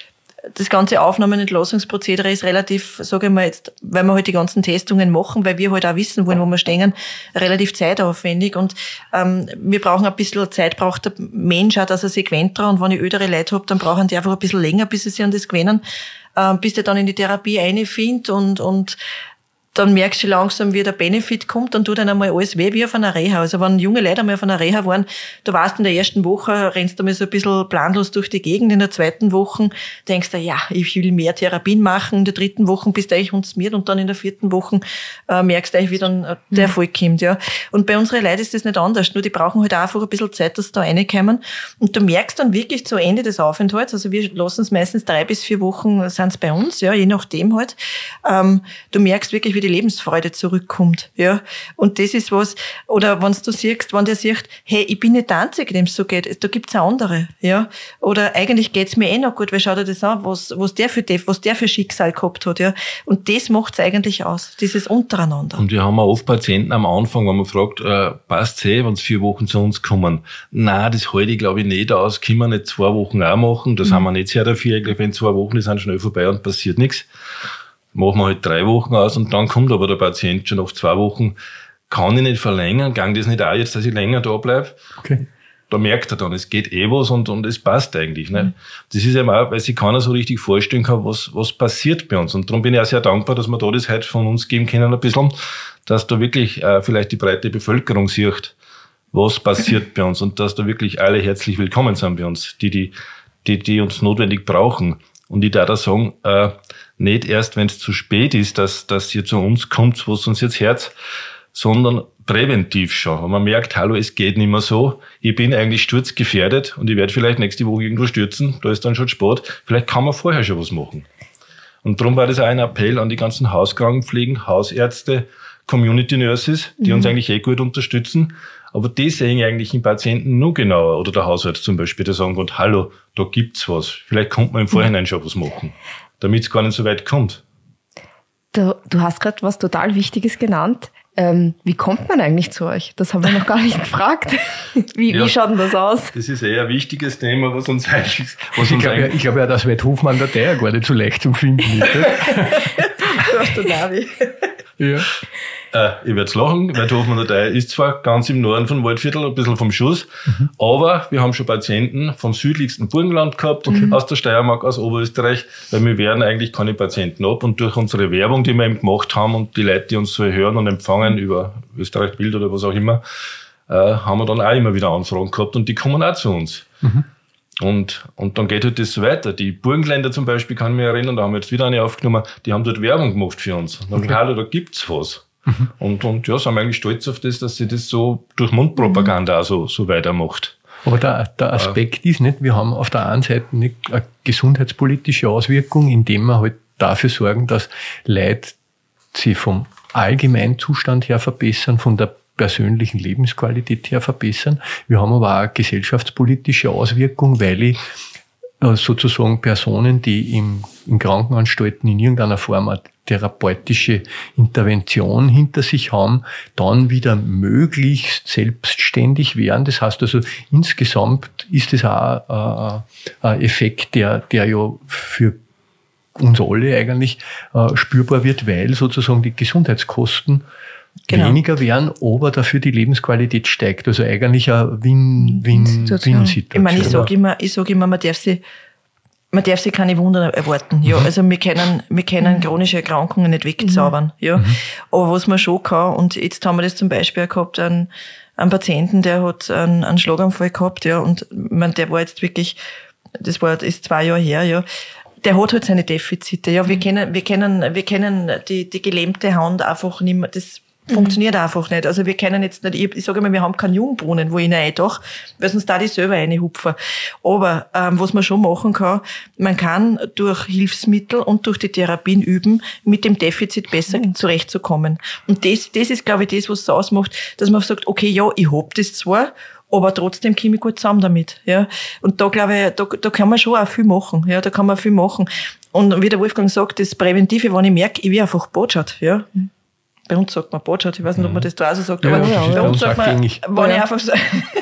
das ganze Aufnahme- und Entlassungsprozedere ist relativ, sage ich mal jetzt, weil wir halt die ganzen Testungen machen, weil wir halt auch wissen wollen, wo wir stehen, relativ zeitaufwendig und ähm, wir brauchen ein bisschen Zeit, braucht der Mensch auch, dass er sich gewöhnt dran und wenn ich ältere Leute habe, dann brauchen die einfach ein bisschen länger, bis sie sich an das gewöhnen, äh, bis der dann in die Therapie reinfindet und, und dann merkst du langsam, wie der Benefit kommt, dann tut dann einmal alles weh wie auf einer Reha. Also wenn junge Leute einmal auf einer Reha waren, du warst in der ersten Woche, rennst du mal so ein bisschen planlos durch die Gegend, in der zweiten Woche denkst du, ja, ich will mehr Therapien machen, in der dritten Woche bist du eigentlich hundsmiert und dann in der vierten Woche äh, merkst du eigentlich, wie dann äh, der Erfolg kommt. Ja. Und bei unseren Leuten ist das nicht anders, nur die brauchen halt auch einfach ein bisschen Zeit, dass sie da reinkommen. Und du merkst dann wirklich zu Ende des Aufenthalts, also wir lassen es meistens drei bis vier Wochen, sind es bei uns, ja, je nachdem halt, ähm, du merkst wirklich, wie die Lebensfreude zurückkommt, ja. Und das ist was, oder wenn du siehst, wenn der sieht, hey, ich bin nicht der Einzige, dem es so geht, da gibt's auch andere, ja. Oder eigentlich geht's mir eh noch gut, weil schau dir das an, was, was der für, was der für Schicksal gehabt hat, ja. Und das macht's eigentlich aus, dieses Untereinander. Und wir haben auch oft Patienten am Anfang, wenn man fragt, äh, passt's eh, wenn sie vier Wochen zu uns kommen? Na, das halte ich, glaube ich, nicht aus, können wir nicht zwei Wochen auch machen, das mhm. haben wir nicht sehr dafür, eigentlich, wenn zwei Wochen, die sind schnell vorbei und passiert nichts. Machen wir halt drei Wochen aus und dann kommt aber der Patient schon nach zwei Wochen, kann ich nicht verlängern, gang das nicht auch jetzt, dass ich länger da bleibe. Okay. Da merkt er dann, es geht eh was und, und es passt eigentlich. Ne? Mhm. Das ist eben auch, weil sich keiner so richtig vorstellen kann, was, was passiert bei uns. Und darum bin ich auch sehr dankbar, dass wir da das heute von uns geben können ein bisschen, dass da wirklich äh, vielleicht die breite Bevölkerung sieht, was passiert bei uns und dass da wirklich alle herzlich willkommen sind bei uns, die, die, die, die uns notwendig brauchen. Und ich darf da sagen, äh, nicht erst, wenn es zu spät ist, dass, dass ihr zu uns kommt, was uns jetzt Herz, sondern präventiv schon. Wenn man merkt, hallo, es geht nicht mehr so, ich bin eigentlich sturzgefährdet und ich werde vielleicht nächste Woche irgendwo stürzen, da ist dann schon Sport, vielleicht kann man vorher schon was machen. Und darum war das auch ein Appell an die ganzen Hauskrankenpflegen, Hausärzte, Community Nurses, die mhm. uns eigentlich eh gut unterstützen. Aber die sehen eigentlich den Patienten nur genauer. Oder der Hausarzt zum Beispiel, der sagen kann, hallo, da gibt's was. Vielleicht kommt man im Vorhinein schon was machen, damit es gar nicht so weit kommt. Du, du hast gerade was total Wichtiges genannt. Ähm, wie kommt man eigentlich zu euch? Das haben wir noch gar nicht gefragt. Wie, ja, wie schaut denn das aus? Das ist eher ein wichtiges Thema, was uns eigentlich... Was ich glaube ja, ich glaub ja, dass Weidhofen an der Theier gar nicht so leicht zum Finden ist. Du hast den Navi. Ja. Äh, ich werde lachen, Weidhofen an der Theier ist zwar ganz im Norden von Waldviertel, ein bisschen vom Schuss, mhm. aber wir haben schon Patienten vom südlichsten Burgenland gehabt, okay. aus der Steiermark, aus Oberösterreich, weil wir wehren eigentlich keine Patienten ab und durch unsere Werbung, die wir eben gemacht haben und die Leute, die uns so hören und empfangen über Österreich Bild oder was auch immer, äh, haben wir dann auch immer wieder Anfragen gehabt und die kommen auch zu uns. Mhm. Und, und dann geht halt das so weiter. Die Burgenländer zum Beispiel, kann ich mich erinnern, da haben wir jetzt wieder eine aufgenommen, die haben dort Werbung gemacht für uns. Und dann okay. hallo, da gibt's was. Mhm. Und, und ja, sind wir eigentlich stolz auf das, dass sie das so durch Mundpropaganda mhm. auch so, so weitermacht. Aber der, der Aspekt äh, ist nicht, wir haben auf der einen Seite nicht eine gesundheitspolitische Auswirkung, indem wir halt dafür sorgen, dass Leute sich vom Allgemeinzustand her verbessern, von der persönlichen Lebensqualität her verbessern. Wir haben aber auch eine gesellschaftspolitische Auswirkung, weil ich sozusagen Personen, die im, in Krankenanstalten in irgendeiner Form eine therapeutische Intervention hinter sich haben, dann wieder möglichst selbstständig werden. Das heißt also, insgesamt ist es auch äh, ein Effekt, der, der ja für uns alle eigentlich äh, spürbar wird, weil sozusagen die Gesundheitskosten Genau. weniger werden, aber dafür die Lebensqualität steigt. Also eigentlich eine Win-Win-Win-Situation. Ich meine, ich sage immer, ich sage immer, man darf sich, man darf sich keine Wunder erwarten. Ja, mhm. also wir können, wir können chronische Erkrankungen nicht wegzaubern. Mhm. Ja, mhm. aber was man schon kann, und jetzt haben wir das zum Beispiel gehabt, einen, einen Patienten, der hat einen, einen Schlaganfall gehabt, ja, und man, der war jetzt wirklich, das war, ist zwei Jahre her, ja. Der hat halt seine Defizite. Ja, wir kennen, wir kennen, wir kennen die, die gelähmte Hand einfach nicht mehr, das funktioniert einfach nicht. Also wir können jetzt nicht, ich, ich sage immer, wir haben keinen Jungbrunnen, wo ich rein doch, weil sonst da die selber reinhupfen. Aber ähm, was man schon machen kann, man kann durch Hilfsmittel und durch die Therapien üben, mit dem Defizit besser mhm. zurechtzukommen. Und das, das ist, glaube ich, das, was es ausmacht, dass man sagt, okay, ja, ich hab das zwar, aber trotzdem komme ich gut zusammen damit. Ja. Und da, glaube ich, da, da kann man schon auch viel machen. Ja, da kann man viel machen. Und wie der Wolfgang sagt, das Präventive, wenn ich merke, ich will einfach Botschat, ja. Bei uns sagt man Botschat, ich weiß nicht, ob man das da auch so sagt, aber ja, bei uns sagt man, wenn ich einfach so,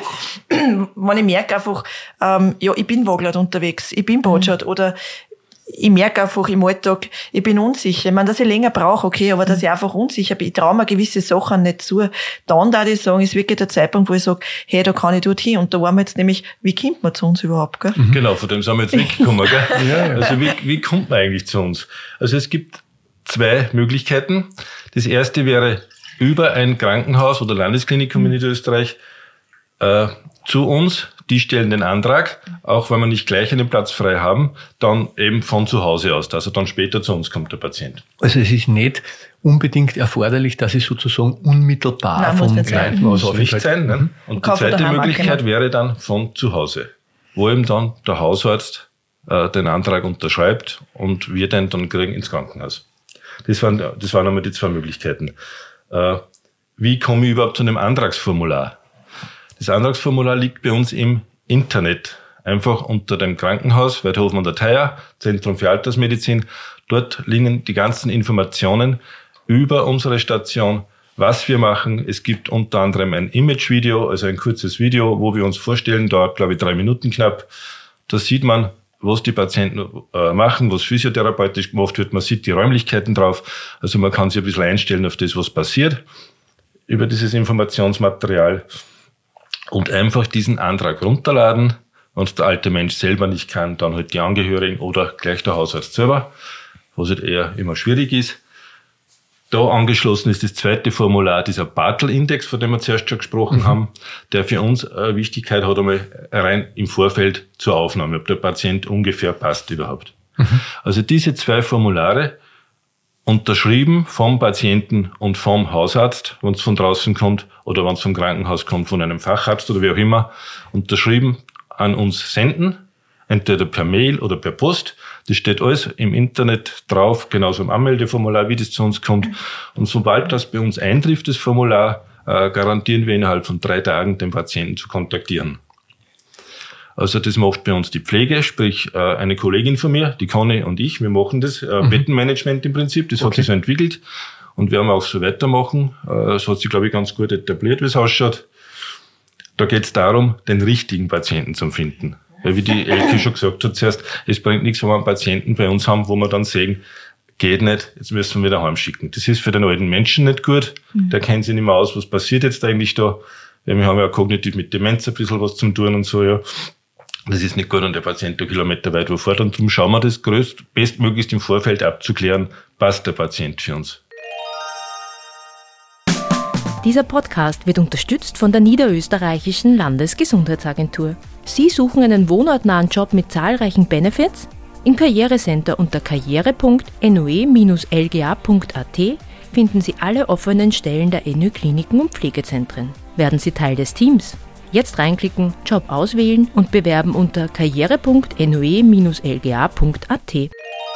wenn ich merke einfach, ähm, ja, ich bin Waglert unterwegs, ich bin Botschat, mhm. oder ich merke einfach im Alltag, ich bin unsicher. Ich meine, dass ich länger brauche, okay, aber dass ich einfach unsicher bin, ich traue mir gewisse Sachen nicht zu. Dann darf ich sagen, ist wirklich der Zeitpunkt, wo ich sage, hey, da kann ich dort hin. Und da waren wir jetzt nämlich, wie kommt man zu uns überhaupt, gell? Mhm. Genau, von dem sind wir jetzt weggekommen, gell? Ja, ja. Also wie, wie kommt man eigentlich zu uns? Also es gibt zwei Möglichkeiten. Das erste wäre über ein Krankenhaus oder Landesklinikum in Niederösterreich äh, zu uns. Die stellen den Antrag, auch wenn wir nicht gleich einen Platz frei haben, dann eben von zu Hause aus. Also dann später zu uns kommt der Patient. Also es ist nicht unbedingt erforderlich, dass es sozusagen unmittelbar Nein, vom Krankenhaus muss nicht sein. Ne? Und, und die zweite Möglichkeit genau. wäre dann von zu Hause, wo eben dann der Hausarzt äh, den Antrag unterschreibt und wir den dann kriegen ins Krankenhaus. Das waren, das waren einmal die zwei Möglichkeiten. Äh, wie komme ich überhaupt zu einem Antragsformular? Das Antragsformular liegt bei uns im Internet. Einfach unter dem Krankenhaus, Weidhofen an der Theier, Zentrum für Altersmedizin. Dort liegen die ganzen Informationen über unsere Station, was wir machen. Es gibt unter anderem ein Image-Video, also ein kurzes Video, wo wir uns vorstellen, dauert, glaube ich, drei Minuten knapp. Da sieht man, was die Patienten äh, machen, was physiotherapeutisch gemacht wird. Man sieht die Räumlichkeiten drauf. Also man kann sich ein bisschen einstellen auf das, was passiert über dieses Informationsmaterial und einfach diesen Antrag runterladen. Wenn es der alte Mensch selber nicht kann, dann halt die Angehörigen oder gleich der Hausarzt selber, was halt eher immer schwierig ist. Da angeschlossen ist das zweite Formular, dieser Bartel-Index, von dem wir zuerst schon gesprochen mhm. haben, der für uns eine Wichtigkeit hat, einmal rein im Vorfeld zur Aufnahme, ob der Patient ungefähr passt überhaupt. Mhm. Also diese zwei Formulare, unterschrieben vom Patienten und vom Hausarzt, wenn es von draußen kommt, oder wenn es vom Krankenhaus kommt, von einem Facharzt oder wie auch immer, unterschrieben an uns senden, entweder per Mail oder per Post. Das steht alles im Internet drauf, genauso im Anmeldeformular, wie das zu uns kommt. Und sobald das bei uns eintrifft, das Formular, äh, garantieren wir innerhalb von drei Tagen, den Patienten zu kontaktieren. Also das macht bei uns die Pflege, sprich äh, eine Kollegin von mir, die Conny und ich, wir machen das, äh, mhm. Bettenmanagement im Prinzip, das okay. hat sich so entwickelt. und werden wir auch so weitermachen. Es hat sich, glaube ich, ganz gut etabliert, wie es ausschaut. Da geht es darum, den richtigen Patienten zu finden. Weil wie die Elke schon gesagt hat zuerst, es bringt nichts, wenn wir einen Patienten bei uns haben, wo wir dann sagen, geht nicht, jetzt müssen wir wieder heimschicken. Das ist für den alten Menschen nicht gut. Mhm. Der kennt sich nicht mehr aus, was passiert jetzt eigentlich da. Weil wir haben ja kognitiv mit Demenz ein bisschen was zum tun und so, ja. Das ist nicht gut, und der Patient da Kilometer weit wo fährt. Und darum schauen wir das größt, bestmöglichst im Vorfeld abzuklären, passt der Patient für uns. Dieser Podcast wird unterstützt von der Niederösterreichischen Landesgesundheitsagentur. Sie suchen einen wohnortnahen Job mit zahlreichen Benefits? Im Karrierecenter unter karriere punkt n o e dash l g a punkt a t finden Sie alle offenen Stellen der N Ö Kliniken und Pflegezentren. Werden Sie Teil des Teams? Jetzt reinklicken, Job auswählen und bewerben unter karriere punkt n o e dash l g a punkt a t.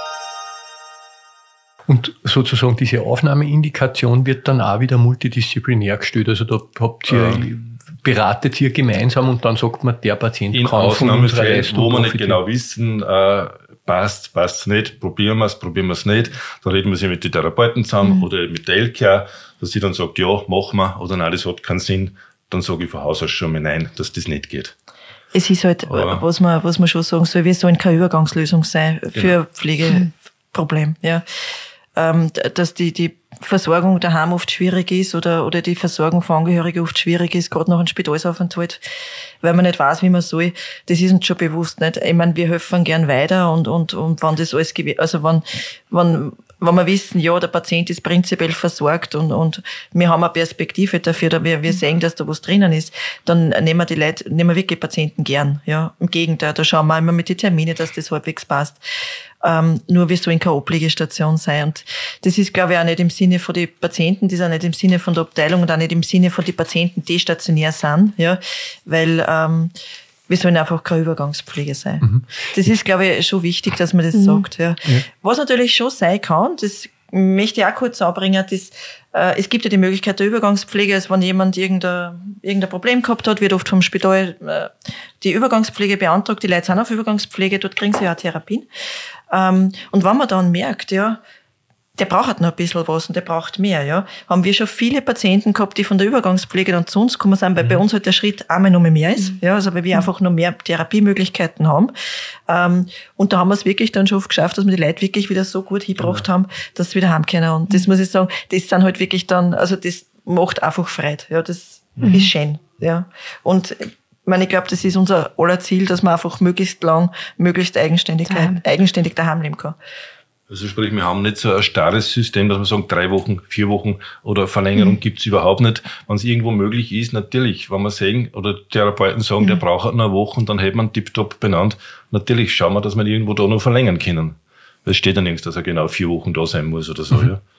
Und sozusagen diese Aufnahmeindikation wird dann auch wieder multidisziplinär gestellt. Also da habt ihr, ähm, beratet ihr gemeinsam und dann sagt man, der Patient in kann von unserer Leistung wo wir nicht genau wissen, äh, passt, passt nicht, probieren wir es, probieren wir es nicht. Dann reden wir sich mit den Therapeuten zusammen mhm. oder mit der L K, dass sie dann sagt, ja, machen wir, oder nein, das hat keinen Sinn. Dann sage ich von Haus aus schon mal nein, dass das nicht geht. Es ist halt, aber was man, was man schon sagen soll, wir sollen keine Übergangslösung sein für genau. Pflegeproblem, ja. Ähm, dass die, die Versorgung daheim oft schwierig ist oder, oder die Versorgung von Angehörigen oft schwierig ist, gerade nach einem Spitalsaufenthalt, weil man nicht weiß, wie man soll. Das ist uns schon bewusst, nicht? Ich meine, wir helfen gern weiter und, und, und wenn das alles, also wenn, wenn, wenn wir wissen, ja, der Patient ist prinzipiell versorgt und, und wir haben eine Perspektive dafür, da wir, wir sehen, dass da was drinnen ist, dann nehmen wir die Leute, nehmen wir wirklich Patienten gern, ja. Im Gegenteil, da schauen wir immer mit den Terminen, dass das halbwegs passt. Ähm, nur wir sollen keine Abliegestation sein. Und das ist, glaube ich, auch nicht im Sinne von den Patienten, das ist auch nicht im Sinne von der Abteilung und auch nicht im Sinne von den Patienten, die stationär sind, ja, weil, ähm, wir sollen einfach keine Übergangspflege sein. Mhm. Das ist, glaube ich, schon wichtig, dass man das mhm. sagt, ja. ja. Was natürlich schon sein kann, das möchte ich auch kurz anbringen, das, äh, es gibt ja die Möglichkeit der Übergangspflege, also wenn jemand irgendein, irgendein Problem gehabt hat, wird oft vom Spital äh, die Übergangspflege beantragt, die Leute sind auf Übergangspflege, dort kriegen sie ja auch Therapien. Ähm, und wenn man dann merkt, ja, der braucht noch ein bisschen was und der braucht mehr, ja, haben wir schon viele Patienten gehabt, die von der Übergangspflege dann zu uns gekommen sind, weil mhm. bei uns halt der Schritt einmal noch mehr ist, mhm. ja, also weil wir mhm. einfach noch mehr Therapiemöglichkeiten haben. Ähm, und da haben wir es wirklich dann schon oft geschafft, dass wir die Leute wirklich wieder so gut hingebracht mhm. haben, dass sie wieder heim können. Und das muss ich sagen, das sind halt wirklich dann, also das macht einfach Freude, ja, das mhm. ist schön, ja. Und ich meine, ich glaube, das ist unser aller Ziel, dass man einfach möglichst lang, möglichst eigenständig, daheim. eigenständig daheim leben kann. Also sprich, wir haben nicht so ein starres System, dass wir sagen, drei Wochen, vier Wochen oder Verlängerung mhm. gibt's überhaupt nicht. Wenn es irgendwo möglich ist, natürlich, wenn wir sagen, oder Therapeuten sagen, mhm. der braucht halt noch eine Woche und dann hätten wir ihn tiptop benannt, natürlich schauen wir, dass wir irgendwo da noch verlängern können. Weil es steht ja nirgends, dass er genau vier Wochen da sein muss oder so, mhm. ja.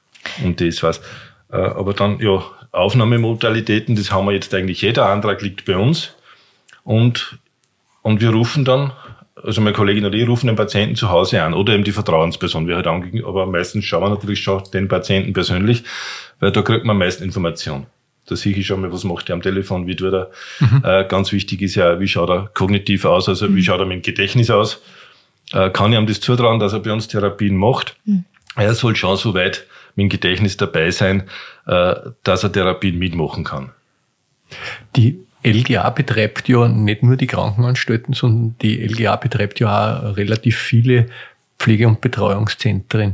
Und das war's. Aber dann, ja, Aufnahmemodalitäten, das haben wir jetzt eigentlich, jeder Antrag liegt bei uns. Und, und wir rufen dann, also meine Kollegin und ich rufen den Patienten zu Hause an oder eben die Vertrauensperson, wer halt angehen, aber meistens schauen wir natürlich schon den Patienten persönlich, weil da kriegt man meist Information. Da sehe ich schon mal, was macht er am Telefon, wie tut er. Mhm. Äh, ganz wichtig ist ja, wie schaut er kognitiv aus, also mhm. wie schaut er mit dem Gedächtnis aus. Äh, kann ich ihm das zutrauen, dass er bei uns Therapien macht? Mhm. Er soll schon so weit mit dem Gedächtnis dabei sein, äh, dass er Therapien mitmachen kann. Die L G A betreibt ja nicht nur die Krankenanstalten, sondern die L G A betreibt ja auch relativ viele Pflege- und Betreuungszentren.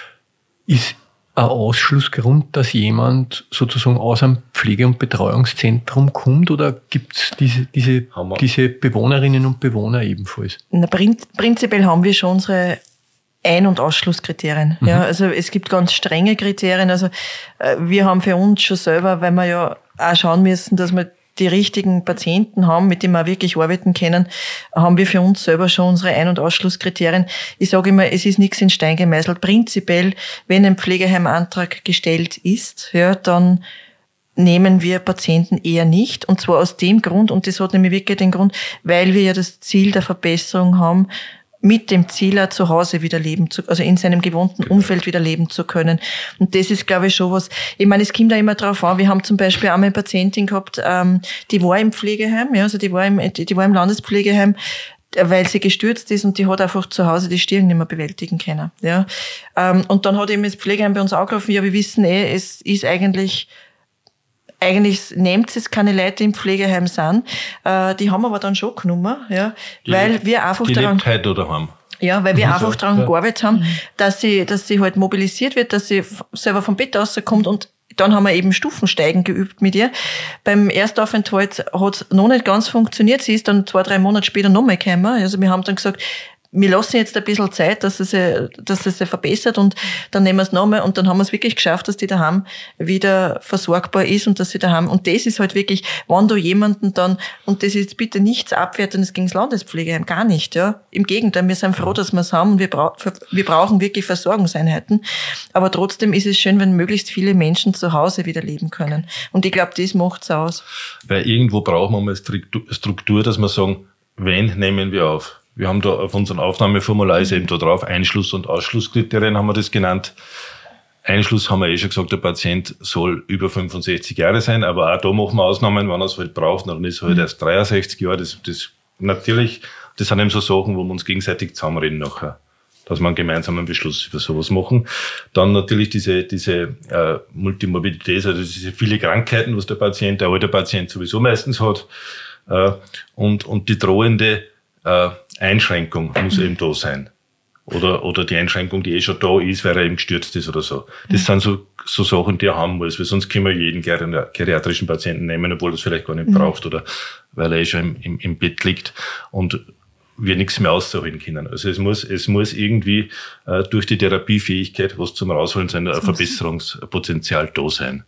Ist ein Ausschlussgrund, dass jemand sozusagen aus einem Pflege- und Betreuungszentrum kommt, oder gibt es diese, diese, diese Bewohnerinnen und Bewohner ebenfalls? Na, prinzipiell haben wir schon unsere Ein- und Ausschlusskriterien. Mhm. Ja, also es gibt ganz strenge Kriterien. Also wir haben für uns schon selber, weil wir ja auch schauen müssen, dass wir die richtigen Patienten haben, mit denen wir wirklich arbeiten können, haben wir für uns selber schon unsere Ein- und Ausschlusskriterien. Ich sage immer, es ist nichts in Stein gemeißelt. Prinzipiell, wenn ein Pflegeheimantrag gestellt ist, ja, dann nehmen wir Patienten eher nicht. Und zwar aus dem Grund, und das hat nämlich wirklich den Grund, weil wir ja das Ziel der Verbesserung haben, mit dem Ziel, auch zu Hause wieder leben zu, also in seinem gewohnten Umfeld wieder leben zu können. Und das ist, glaube ich, schon was. Ich meine, es kommt da immer drauf an. Wir haben zum Beispiel einmal eine Patientin gehabt, ähm, die war im Pflegeheim, ja, also die war im, die, die war im Landespflegeheim. weil sie gestürzt ist und die hat einfach zu Hause die Stirn nicht mehr bewältigen können. Ja. Und dann hat eben das Pflegeheim bei uns angerufen, ja, wir wissen eh, es ist eigentlich, eigentlich nehmt es keine Leute, die im Pflegeheim sind. Die haben aber dann schon genommen, ja, die weil lebt, wir einfach die daran... lebt heute oder haben. Ja, weil wir Mhm. einfach daran Ja. gearbeitet haben, dass sie, dass sie halt mobilisiert wird, dass sie selber vom Bett rauskommt und dann haben wir eben Stufensteigen geübt mit ihr. Beim Erstaufenthalt hat es noch nicht ganz funktioniert. Sie ist dann zwei, drei Monate später nochmal gekommen. Also wir haben dann gesagt, wir lassen jetzt ein bisschen Zeit, dass es sich, dass es sich verbessert und dann nehmen wir es nochmal und dann haben wir es wirklich geschafft, dass die daheim wieder versorgbar ist und dass sie daheim, und das ist halt wirklich, wenn du jemanden dann, und das ist bitte nichts Abwertendes gegen das Landespflegeheim, gar nicht, ja. Im Gegenteil, wir sind froh, dass wir es haben und wir, brauch, wir brauchen wirklich Versorgungseinheiten. Aber trotzdem ist es schön, wenn möglichst viele Menschen zu Hause wieder leben können. Und ich glaube, das macht's aus. Weil irgendwo brauchen wir mal Struktur, dass wir sagen, wen nehmen wir auf? Wir haben da auf unserem Aufnahmeformular ist eben da drauf, Einschluss- und Ausschlusskriterien haben wir das genannt. Einschluss haben wir eh schon gesagt, der Patient soll über fünfundsechzig Jahre sein, aber auch da machen wir Ausnahmen, wenn er es halt braucht, dann ist er halt erst dreiundsechzig Jahre. Das, das, natürlich, das sind eben so Sachen, wo wir uns gegenseitig zusammenreden nachher, dass wir einen gemeinsamen Beschluss über sowas machen. Dann natürlich diese, diese äh, Multimorbidität, also diese viele Krankheiten, was der Patient, der alte Patient sowieso meistens hat, äh, und, und die drohende äh, Einschränkung muss eben da sein. Oder, oder die Einschränkung, die eh schon da ist, weil er eben gestürzt ist oder so. Das sind so, so Sachen, die er haben muss, weil sonst können wir jeden geriatrischen Patienten nehmen, obwohl er es vielleicht gar nicht mhm. braucht oder weil er eh schon im, im, im Bett liegt und wir nichts mehr ausholen können. Also es muss, es muss irgendwie äh, durch die Therapiefähigkeit, was zum Rausholen sein, ein Verbesserungspotenzial da sein.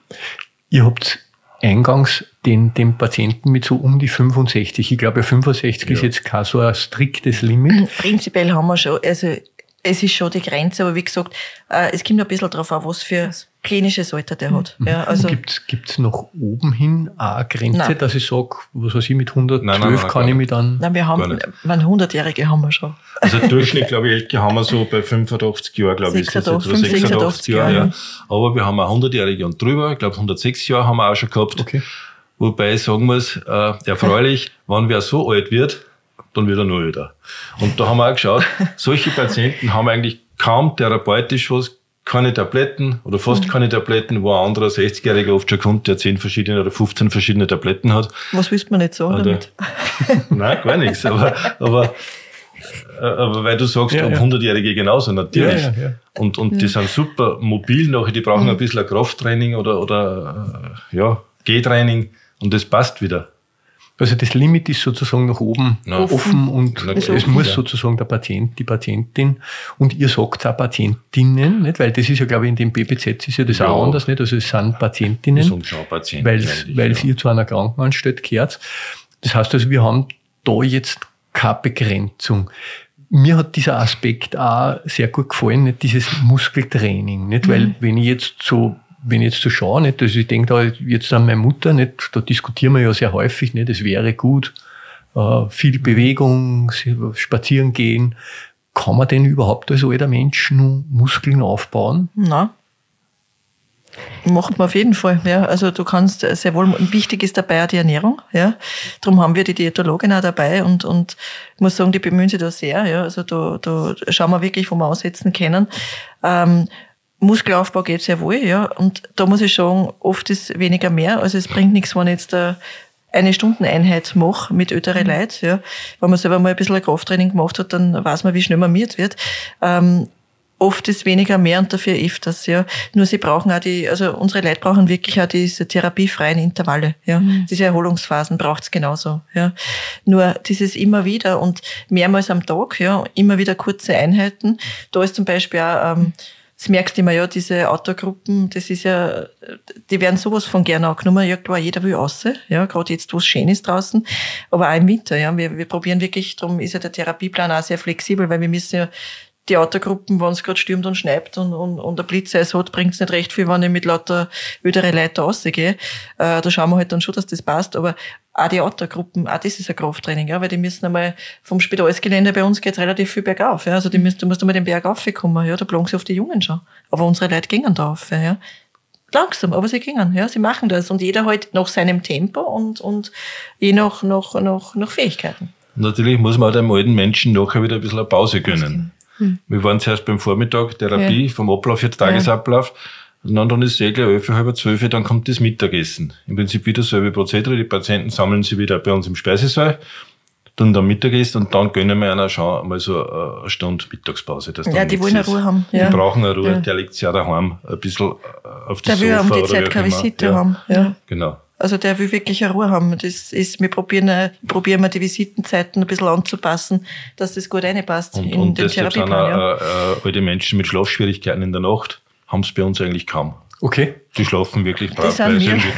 Ihr habt eingangs den, den Patienten mit so um die fünfundsechzig. Ich glaube, fünfundsechzig ja. ist jetzt kein so ein striktes Limit. Prinzipiell haben wir schon, also es ist schon die Grenze, aber wie gesagt, es kommt ein bisschen drauf an, was für klinisches Alter der hat. Ja, also Gibt es nach oben hin auch eine Grenze, nein. dass ich sage, was weiß ich, mit hundertzwölf nein, nein, nein, kann ich mich dann... Nein, wir haben, wenn hundertjährige haben wir schon. Also Durchschnitt, glaube ich, Elke, haben wir so bei fünfundachtzig Jahren, glaube ich, ist das jetzt, oder sechsundachtzig Jahre, ja. Aber wir haben auch hundertjährige und drüber, ich glaube hundertsechs Jahre haben wir auch schon gehabt. Okay. Wobei ich sagen muss, äh, erfreulich, wenn wer so alt wird, dann wird er nur älter. Und da haben wir auch geschaut, solche Patienten haben eigentlich kaum therapeutisch was, keine Tabletten oder fast mhm. keine Tabletten, wo ein anderer sechzigjähriger oft schon kommt, der zehn verschiedene oder fünfzehn verschiedene Tabletten hat. Was willst man nicht sagen oder, damit? Nein, gar nichts. Aber, aber, aber weil du sagst, ja, ob ja. hundertjährige genauso, natürlich. Ja, ja, ja. Und, und ja. die sind super mobil nachher, die brauchen mhm. ein bisschen ein Krafttraining oder, oder ja, Gehtraining und das passt wieder. Also das Limit ist sozusagen nach oben ja. offen und ja, es offen, muss ja. sozusagen der Patient, die Patientin, und ihr sagt auch Patientinnen, nicht? Weil das ist ja, glaube ich, in dem B P Z ist ja das ja. auch anders, nicht? Also es sind Patientinnen, das sind schon Patienten, weil weil ja. ihr zu einer Krankenanstalt gehört. Das heißt also, wir haben da jetzt keine Begrenzung. Mir hat dieser Aspekt auch sehr gut gefallen, nicht? Dieses Muskeltraining, nicht? Mhm. Weil wenn ich jetzt so Wenn ich jetzt so schaue, nicht, also ich denke da jetzt an meine Mutter, nicht, da diskutieren wir ja sehr häufig, nicht, es wäre gut, äh, viel Bewegung, spazieren gehen. Kann man denn überhaupt als alter Mensch nur Muskeln aufbauen? Nein. Macht man auf jeden Fall, ja. Also du kannst sehr wohl, wichtig ist dabei auch die Ernährung, ja. Darum haben wir die Diätologin auch dabei und, und ich muss sagen, die bemühen sich da sehr, ja. Also da, da schauen wir wirklich, wo wir aussetzen können. Ähm, Muskelaufbau geht sehr wohl, ja. Und da muss ich sagen, oft ist weniger mehr. Also es bringt nichts, wenn ich jetzt eine Stundeneinheit mache mit älteren Leuten, ja. Wenn man selber mal ein bisschen ein Krafttraining gemacht hat, dann weiß man, wie schnell man müde wird. Ähm, oft ist weniger mehr und dafür öfters, ja. Nur sie brauchen auch die, also unsere Leute brauchen wirklich auch diese therapiefreien Intervalle, ja. Mhm. Diese Erholungsphasen braucht's genauso, ja. Nur dieses immer wieder und mehrmals am Tag, ja, immer wieder kurze Einheiten. Da ist zum Beispiel auch, ähm, das merkst du immer, ja, diese Outdoor-Gruppen, das ist ja, die werden sowas von gerne angenommen. Ja, klar, jeder will raus, ja, gerade jetzt, wo es schön ist draußen, aber auch im Winter, ja. Wir, wir probieren wirklich, darum ist ja der Therapieplan auch sehr flexibel, weil wir müssen ja die Outdoor-Gruppen, wenn es gerade stürmt und schneit und, und, und der Blitzeis hat, bringt es nicht recht viel, wenn ich mit lauter ödere Leuten rausgehe. Äh, da schauen wir halt dann schon, dass das passt, aber auch die Outdoor-Gruppen, auch das ist ein Krafttraining, ja, weil die müssen einmal vom Spitalsgelände bei uns geht's relativ viel bergauf, ja, also die müssen, du musst einmal den Berg raufkommen, ja, da plagen sie auf die Jungen schon. Aber unsere Leute gingen da rauf, ja. Langsam, aber sie gingen, ja, sie machen das und jeder halt nach seinem Tempo und, und je nach, nach, nach, nach Fähigkeiten. Natürlich muss man auch dem alten Menschen nachher wieder ein bisschen eine Pause gönnen. Hm. Wir waren zuerst beim Vormittag, Therapie, ja. vom Ablauf, jetzt Tagesablauf. Und dann, dann ist es eh gleich elf, halb zwölf, dann kommt das Mittagessen. Im Prinzip wieder dasselbe Prozedere. Die Patienten sammeln sich wieder bei uns im Speisesaal, dann dann Mittagessen und dann gönnen wir einer schon mal so eine Stunde Mittagspause. Dass ja, die wollen eine Ruhe haben. Ja. Die brauchen eine Ruhe, ja. Der liegt sich auch daheim ein bisschen auf das der Sofa. Der will um die Zeit keine Visite ja. haben. Ja. Genau. Also der will wirklich eine Ruhe haben. Das ist, wir probieren, probieren wir die Visitenzeiten ein bisschen anzupassen, dass das gut reinpasst und, in und den Therapieplan. Und ja. äh, äh, alte Menschen mit Schlafschwierigkeiten in der Nacht haben es bei uns eigentlich kaum. Okay. Die schlafen wirklich brav, weil sie wirklich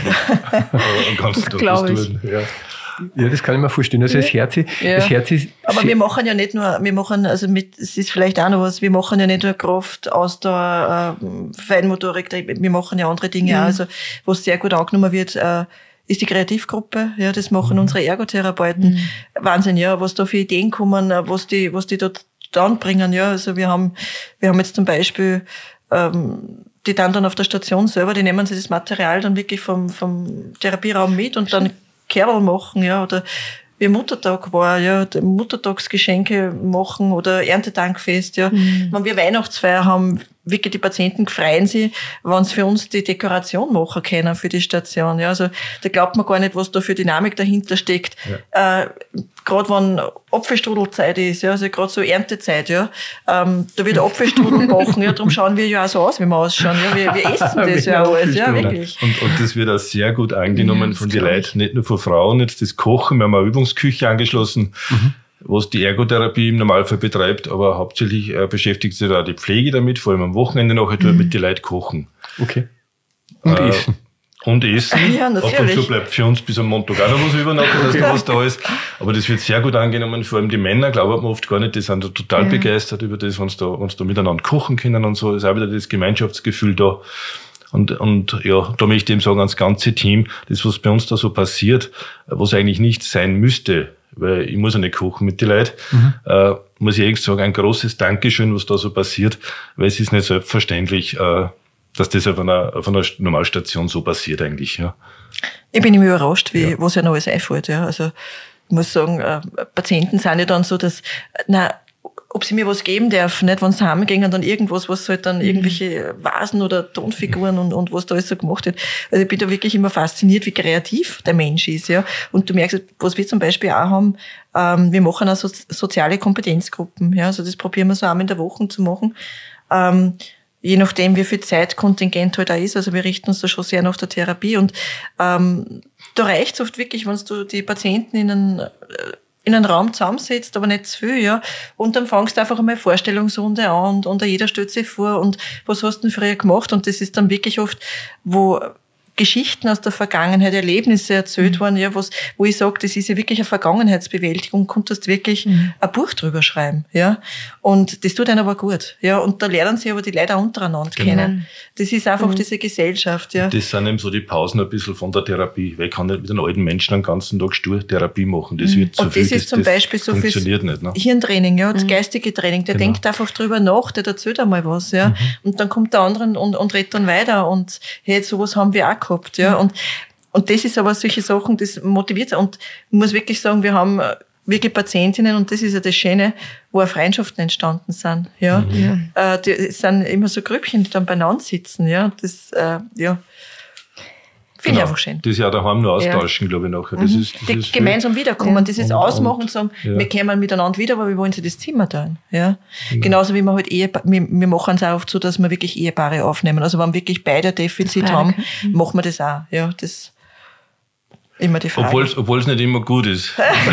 den ganzen Tag was tun. Ja. Ja, das kann ich mir vorstellen. Also das Herz, ja. das Herz ist. Aber wir machen ja nicht nur, wir machen, also mit, es ist vielleicht auch noch was, wir machen ja nicht nur Kraft, Ausdauer, äh, Feinmotorik, wir machen ja andere Dinge mhm. auch. Also, was sehr gut angenommen wird, äh, ist die Kreativgruppe. Ja, das machen mhm. unsere Ergotherapeuten. Mhm. Wahnsinn, ja, was da für Ideen kommen, was die, was die dort anbringen. Ja, also wir haben, wir haben jetzt zum Beispiel, ähm, die dann dann auf der Station selber, die nehmen sich das Material dann wirklich vom, vom Therapieraum mit und dann Kerl machen, ja, oder wie Muttertag war, ja, Muttertagsgeschenke machen oder Erntedankfest, ja. Mhm. Wenn wir Weihnachtsfeier haben, wirklich die Patienten freuen sich, wenn sie für uns die Dekoration machen können für die Station, ja. Also, da glaubt man gar nicht, was da für Dynamik dahinter steckt. Ja. Äh, gerade wenn Apfelstrudelzeit ist, ja, also gerade so Erntezeit, ja, ähm, da wird Apfelstrudel backen, ja, darum schauen wir ja auch so aus, wie wir ausschauen, ja, wir, wir essen das ja alles, ja, wirklich. Und, und das wird auch sehr gut angenommen ja, von den Leuten, nicht nur von Frauen, jetzt das Kochen, wir haben eine Übungsküche angeschlossen, mhm. was die Ergotherapie im Normalfall betreibt, aber hauptsächlich äh, beschäftigt sich da die Pflege damit, vor allem am Wochenende nachher mhm. mit den Leuten kochen. Okay. Und äh, essen. Und Essen. Ja, natürlich. Ab und zu bleibt für uns bis am Montag auch noch was über, nachher, dass da was da ist. Aber das wird sehr gut angenommen. Vor allem die Männer, glaubt man oft gar nicht, die sind da total ja. begeistert über das, wenn sie da, wenn sie da miteinander kochen können und so. Ist auch wieder das Gemeinschaftsgefühl da. Und, und, ja, da möchte ich eben sagen, ans ganze Team, das, was bei uns da so passiert, was eigentlich nicht sein müsste, weil ich muss ja nicht kochen mit den Leuten, mhm. äh, muss ich ehrlich sagen, ein großes Dankeschön, was da so passiert, weil es ist nicht selbstverständlich, äh, dass das auf einer, auf einer Normalstation so passiert eigentlich, ja. Ich bin immer überrascht, wie, ja. was ja noch alles einfällt, ja. Also, ich muss sagen, äh, Patienten sind ja dann so, dass, na, ob sie mir was geben dürfen, nicht, wenn sie heimgehen, dann irgendwas, was halt dann irgendwelche Vasen oder Tonfiguren und, und was da alles so gemacht wird. Also, ich bin da wirklich immer fasziniert, wie kreativ der Mensch ist, ja. Und du merkst, was wir zum Beispiel auch haben, ähm, wir machen auch so soziale Kompetenzgruppen, ja. Also, das probieren wir so einmal in der Woche zu machen. Ähm, je nachdem, wie viel Zeitkontingent halt da ist. Also wir richten uns da schon sehr nach der Therapie. Und ähm, da reicht es oft wirklich, wenn du die Patienten in einen, in einen Raum zusammensetzt, aber nicht zu viel, ja. Und dann fangst du einfach einmal eine Vorstellungsrunde an und, und jeder stellt sich vor und was hast du denn früher gemacht? Und das ist dann wirklich oft, wo Geschichten aus der Vergangenheit, Erlebnisse erzählt mhm. worden, ja, was, wo ich sage, das ist ja wirklich eine Vergangenheitsbewältigung, konntest wirklich mhm. ein Buch drüber schreiben, ja. Und das tut einem aber gut, ja. Und da lernen sie aber die Leute auch untereinander genau. kennen. Das ist einfach mhm. diese Gesellschaft, ja. Das sind eben so die Pausen ein bisschen von der Therapie, weil ich kann nicht mit einem alten Menschen den ganzen Tag stur Therapie machen. Das wird zu und viel. Und das ist zum das Beispiel so funktioniert nicht, ne? Hirntraining, ja, das mhm. geistige Training. Der genau. denkt einfach drüber nach, der erzählt einmal was, ja. Mhm. Und dann kommt der andere und, und redet dann weiter und hey, sowas haben wir auch gehabt, ja. Und, und das ist aber solche Sachen, das motiviert. Und ich muss wirklich sagen, wir haben wirklich Patientinnen, und das ist ja das Schöne, wo auch Freundschaften entstanden sind, ja. Mhm. Äh, die sind immer so Grüppchen, die dann beieinander sitzen, ja. Das, äh, ja. Finde Genau. ich einfach schön. Das ja daheim nur austauschen, ja. glaube ich, nachher. Das mhm. ist, das die ist gemeinsam viel. wiederkommen, ja. das ist und, ausmachen und, und sagen, ja. wir kommen miteinander wieder, aber wir wollen sie das Zimmer teilen. Ja? Genau. Genauso wie wir halt Ehepa- wir, wir machen es auch oft so, dass wir wirklich Ehepaare aufnehmen. Also wenn wirklich beide ein Defizit haben, mhm. machen wir das auch. Ja, das immer die Frage. Obwohl es obwohl es nicht immer gut ist.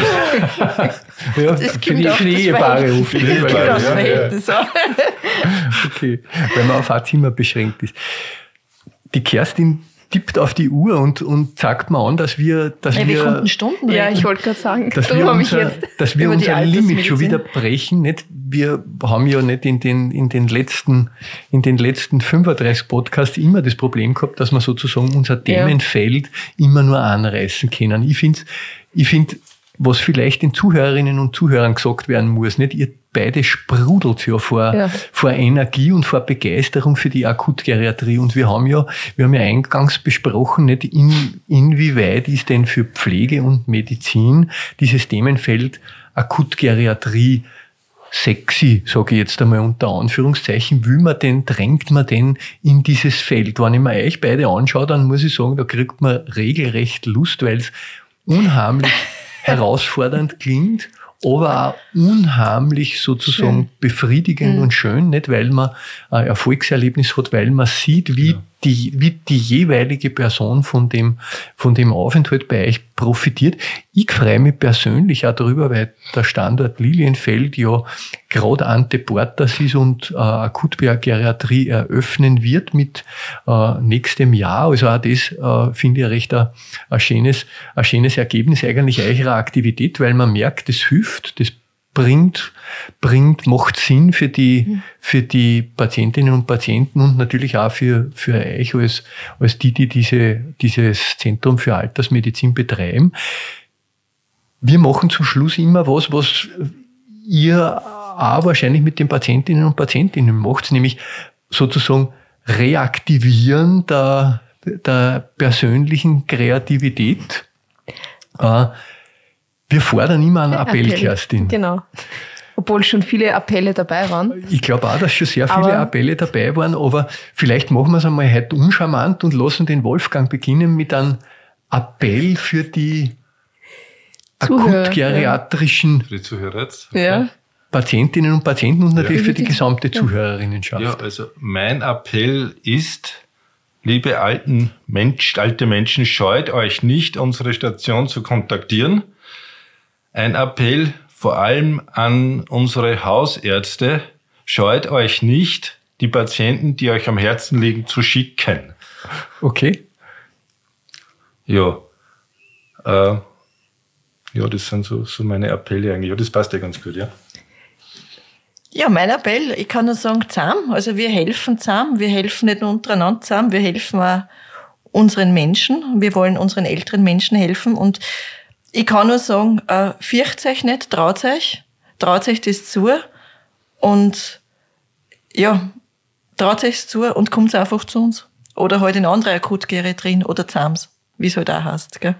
Ja, das für kommt die, auf für die das Ehepaare Verhältnis. oft. Das kommt Ja, aufs ja, Verhältnis an. Okay, weil man auf ein Zimmer beschränkt ist. Die Kerstin tippt auf die Uhr und, und sagt mal an, dass wir, dass Ja, wir wir, konnten Stunden reden. Ja, ich wollte gerade sagen, dass darum wir habe ich unser, jetzt dass wir über die unser Limit schon Altersmedizin. wieder brechen. Nicht? Wir haben ja nicht in den, in den letzten, in den letzten fünfunddreißig Podcasts immer das Problem gehabt, dass wir sozusagen unser Themenfeld immer nur anreißen können. Ich finde, ich finde, was vielleicht den Zuhörerinnen und Zuhörern gesagt werden muss, nicht? Ihr beide sprudelt ja vor, ja. vor Energie und vor Begeisterung für die Akutgeriatrie. Und wir haben ja, wir haben ja eingangs besprochen, nicht in, inwieweit ist denn für Pflege und Medizin dieses Themenfeld Akutgeriatrie sexy, sage ich jetzt einmal unter Anführungszeichen. Will man denn, drängt man denn in dieses Feld? Wenn ich mir euch beide anschaue, dann muss ich sagen, da kriegt man regelrecht Lust, weil es unheimlich herausfordernd klingt, aber auch unheimlich sozusagen schön. befriedigend mhm. und schön, nicht weil man ein Erfolgserlebnis hat, weil man sieht, wie, ja. die, wie die jeweilige Person von dem, von dem Aufenthalt bei euch profitiert. Ich freue mich persönlich auch darüber, weil der Standort Lilienfeld ja gerade ante portas ist und äh, Akutgeriatrie eröffnen wird mit äh, nächstem Jahr. Also auch das äh, finde ich recht ein, ein, schönes, ein schönes Ergebnis eigentlich eurer Aktivität, weil man merkt, das hilft, das bringt, bringt, macht Sinn für die, mhm. für die Patientinnen und Patienten und natürlich auch für, für euch als, als die, die diese, dieses Zentrum für Altersmedizin betreiben. Wir machen zum Schluss immer was, was ihr auch wahrscheinlich mit den Patientinnen und Patientinnen macht, nämlich sozusagen Reaktivieren der, der persönlichen Kreativität. Äh, Wir fordern immer einen Appell, Appell, Kerstin. Genau. Obwohl schon viele Appelle dabei waren. Ich glaube auch, dass schon sehr viele aber Appelle dabei waren, aber vielleicht machen wir es einmal heute uncharmant und lassen den Wolfgang beginnen mit einem Appell für die akutgeriatrischen ja. Patientinnen und Patienten und natürlich ja. für die gesamte ja. Zuhörerinnenschaft. Ja, also mein Appell ist, liebe alten Mensch, alte Menschen, scheut euch nicht, unsere Station zu kontaktieren. Ein Appell vor allem an unsere Hausärzte, scheut euch nicht, die Patienten, die euch am Herzen liegen, zu schicken. Okay. Ja, äh, ja, das sind so, so meine Appelle eigentlich. Ja, das passt ja ganz gut, ja. Ja, mein Appell, ich kann nur sagen, zusammen. Also wir helfen zusammen, wir helfen nicht nur untereinander zusammen, wir helfen auch unseren Menschen. Wir wollen unseren älteren Menschen helfen und ich kann nur sagen, äh, fürcht euch nicht, traut euch, traut euch das zu und ja, traut euch zu und kommt einfach zu uns. Oder halt in andere Akutgeriatrien oder ZAMS, wie es halt auch heißt. Gell?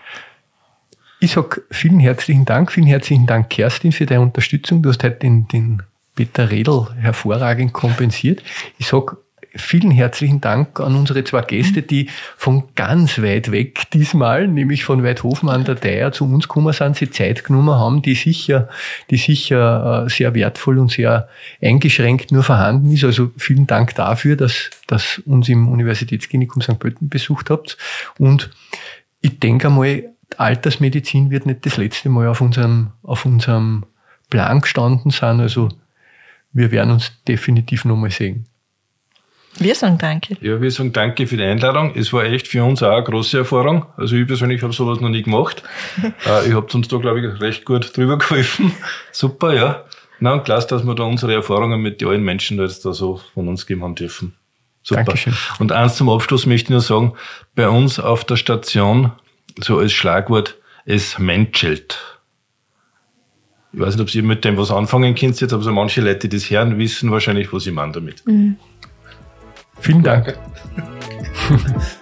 Ich sag vielen herzlichen Dank, vielen herzlichen Dank, Kerstin, für deine Unterstützung. Du hast heute den, den Peter Redl hervorragend kompensiert. Ich sag vielen herzlichen Dank an unsere zwei Gäste, die von ganz weit weg diesmal, nämlich von Weidhofen an der Theier zu uns gekommen sind, sie Zeit genommen haben, die sicher, die sicher sehr wertvoll und sehr eingeschränkt nur vorhanden ist. Also vielen Dank dafür, dass, dass uns im Universitätsklinikum Sankt Pölten besucht habt. Und ich denke einmal, Altersmedizin wird nicht das letzte Mal auf unserem, auf unserem Plan gestanden sein. Also wir werden uns definitiv nochmal sehen. Wir sagen danke. Ja, wir sagen danke für die Einladung. Es war echt für uns auch eine große Erfahrung. Also ich persönlich habe sowas noch nie gemacht. äh, ihr habt uns da, glaube ich, recht gut drüber geholfen. Super, ja. Na, und klasse, dass wir da unsere Erfahrungen mit den alten Menschen da jetzt da so von uns geben haben dürfen. Super. Dankeschön. Und eins zum Abschluss möchte ich nur sagen, bei uns auf der Station, so als Schlagwort, es menschelt. Ich weiß nicht, ob ihr mit dem was anfangen könnt jetzt, aber so manche Leute, die das hören, wissen wahrscheinlich, was ich meine damit. Mhm. Vielen Dank.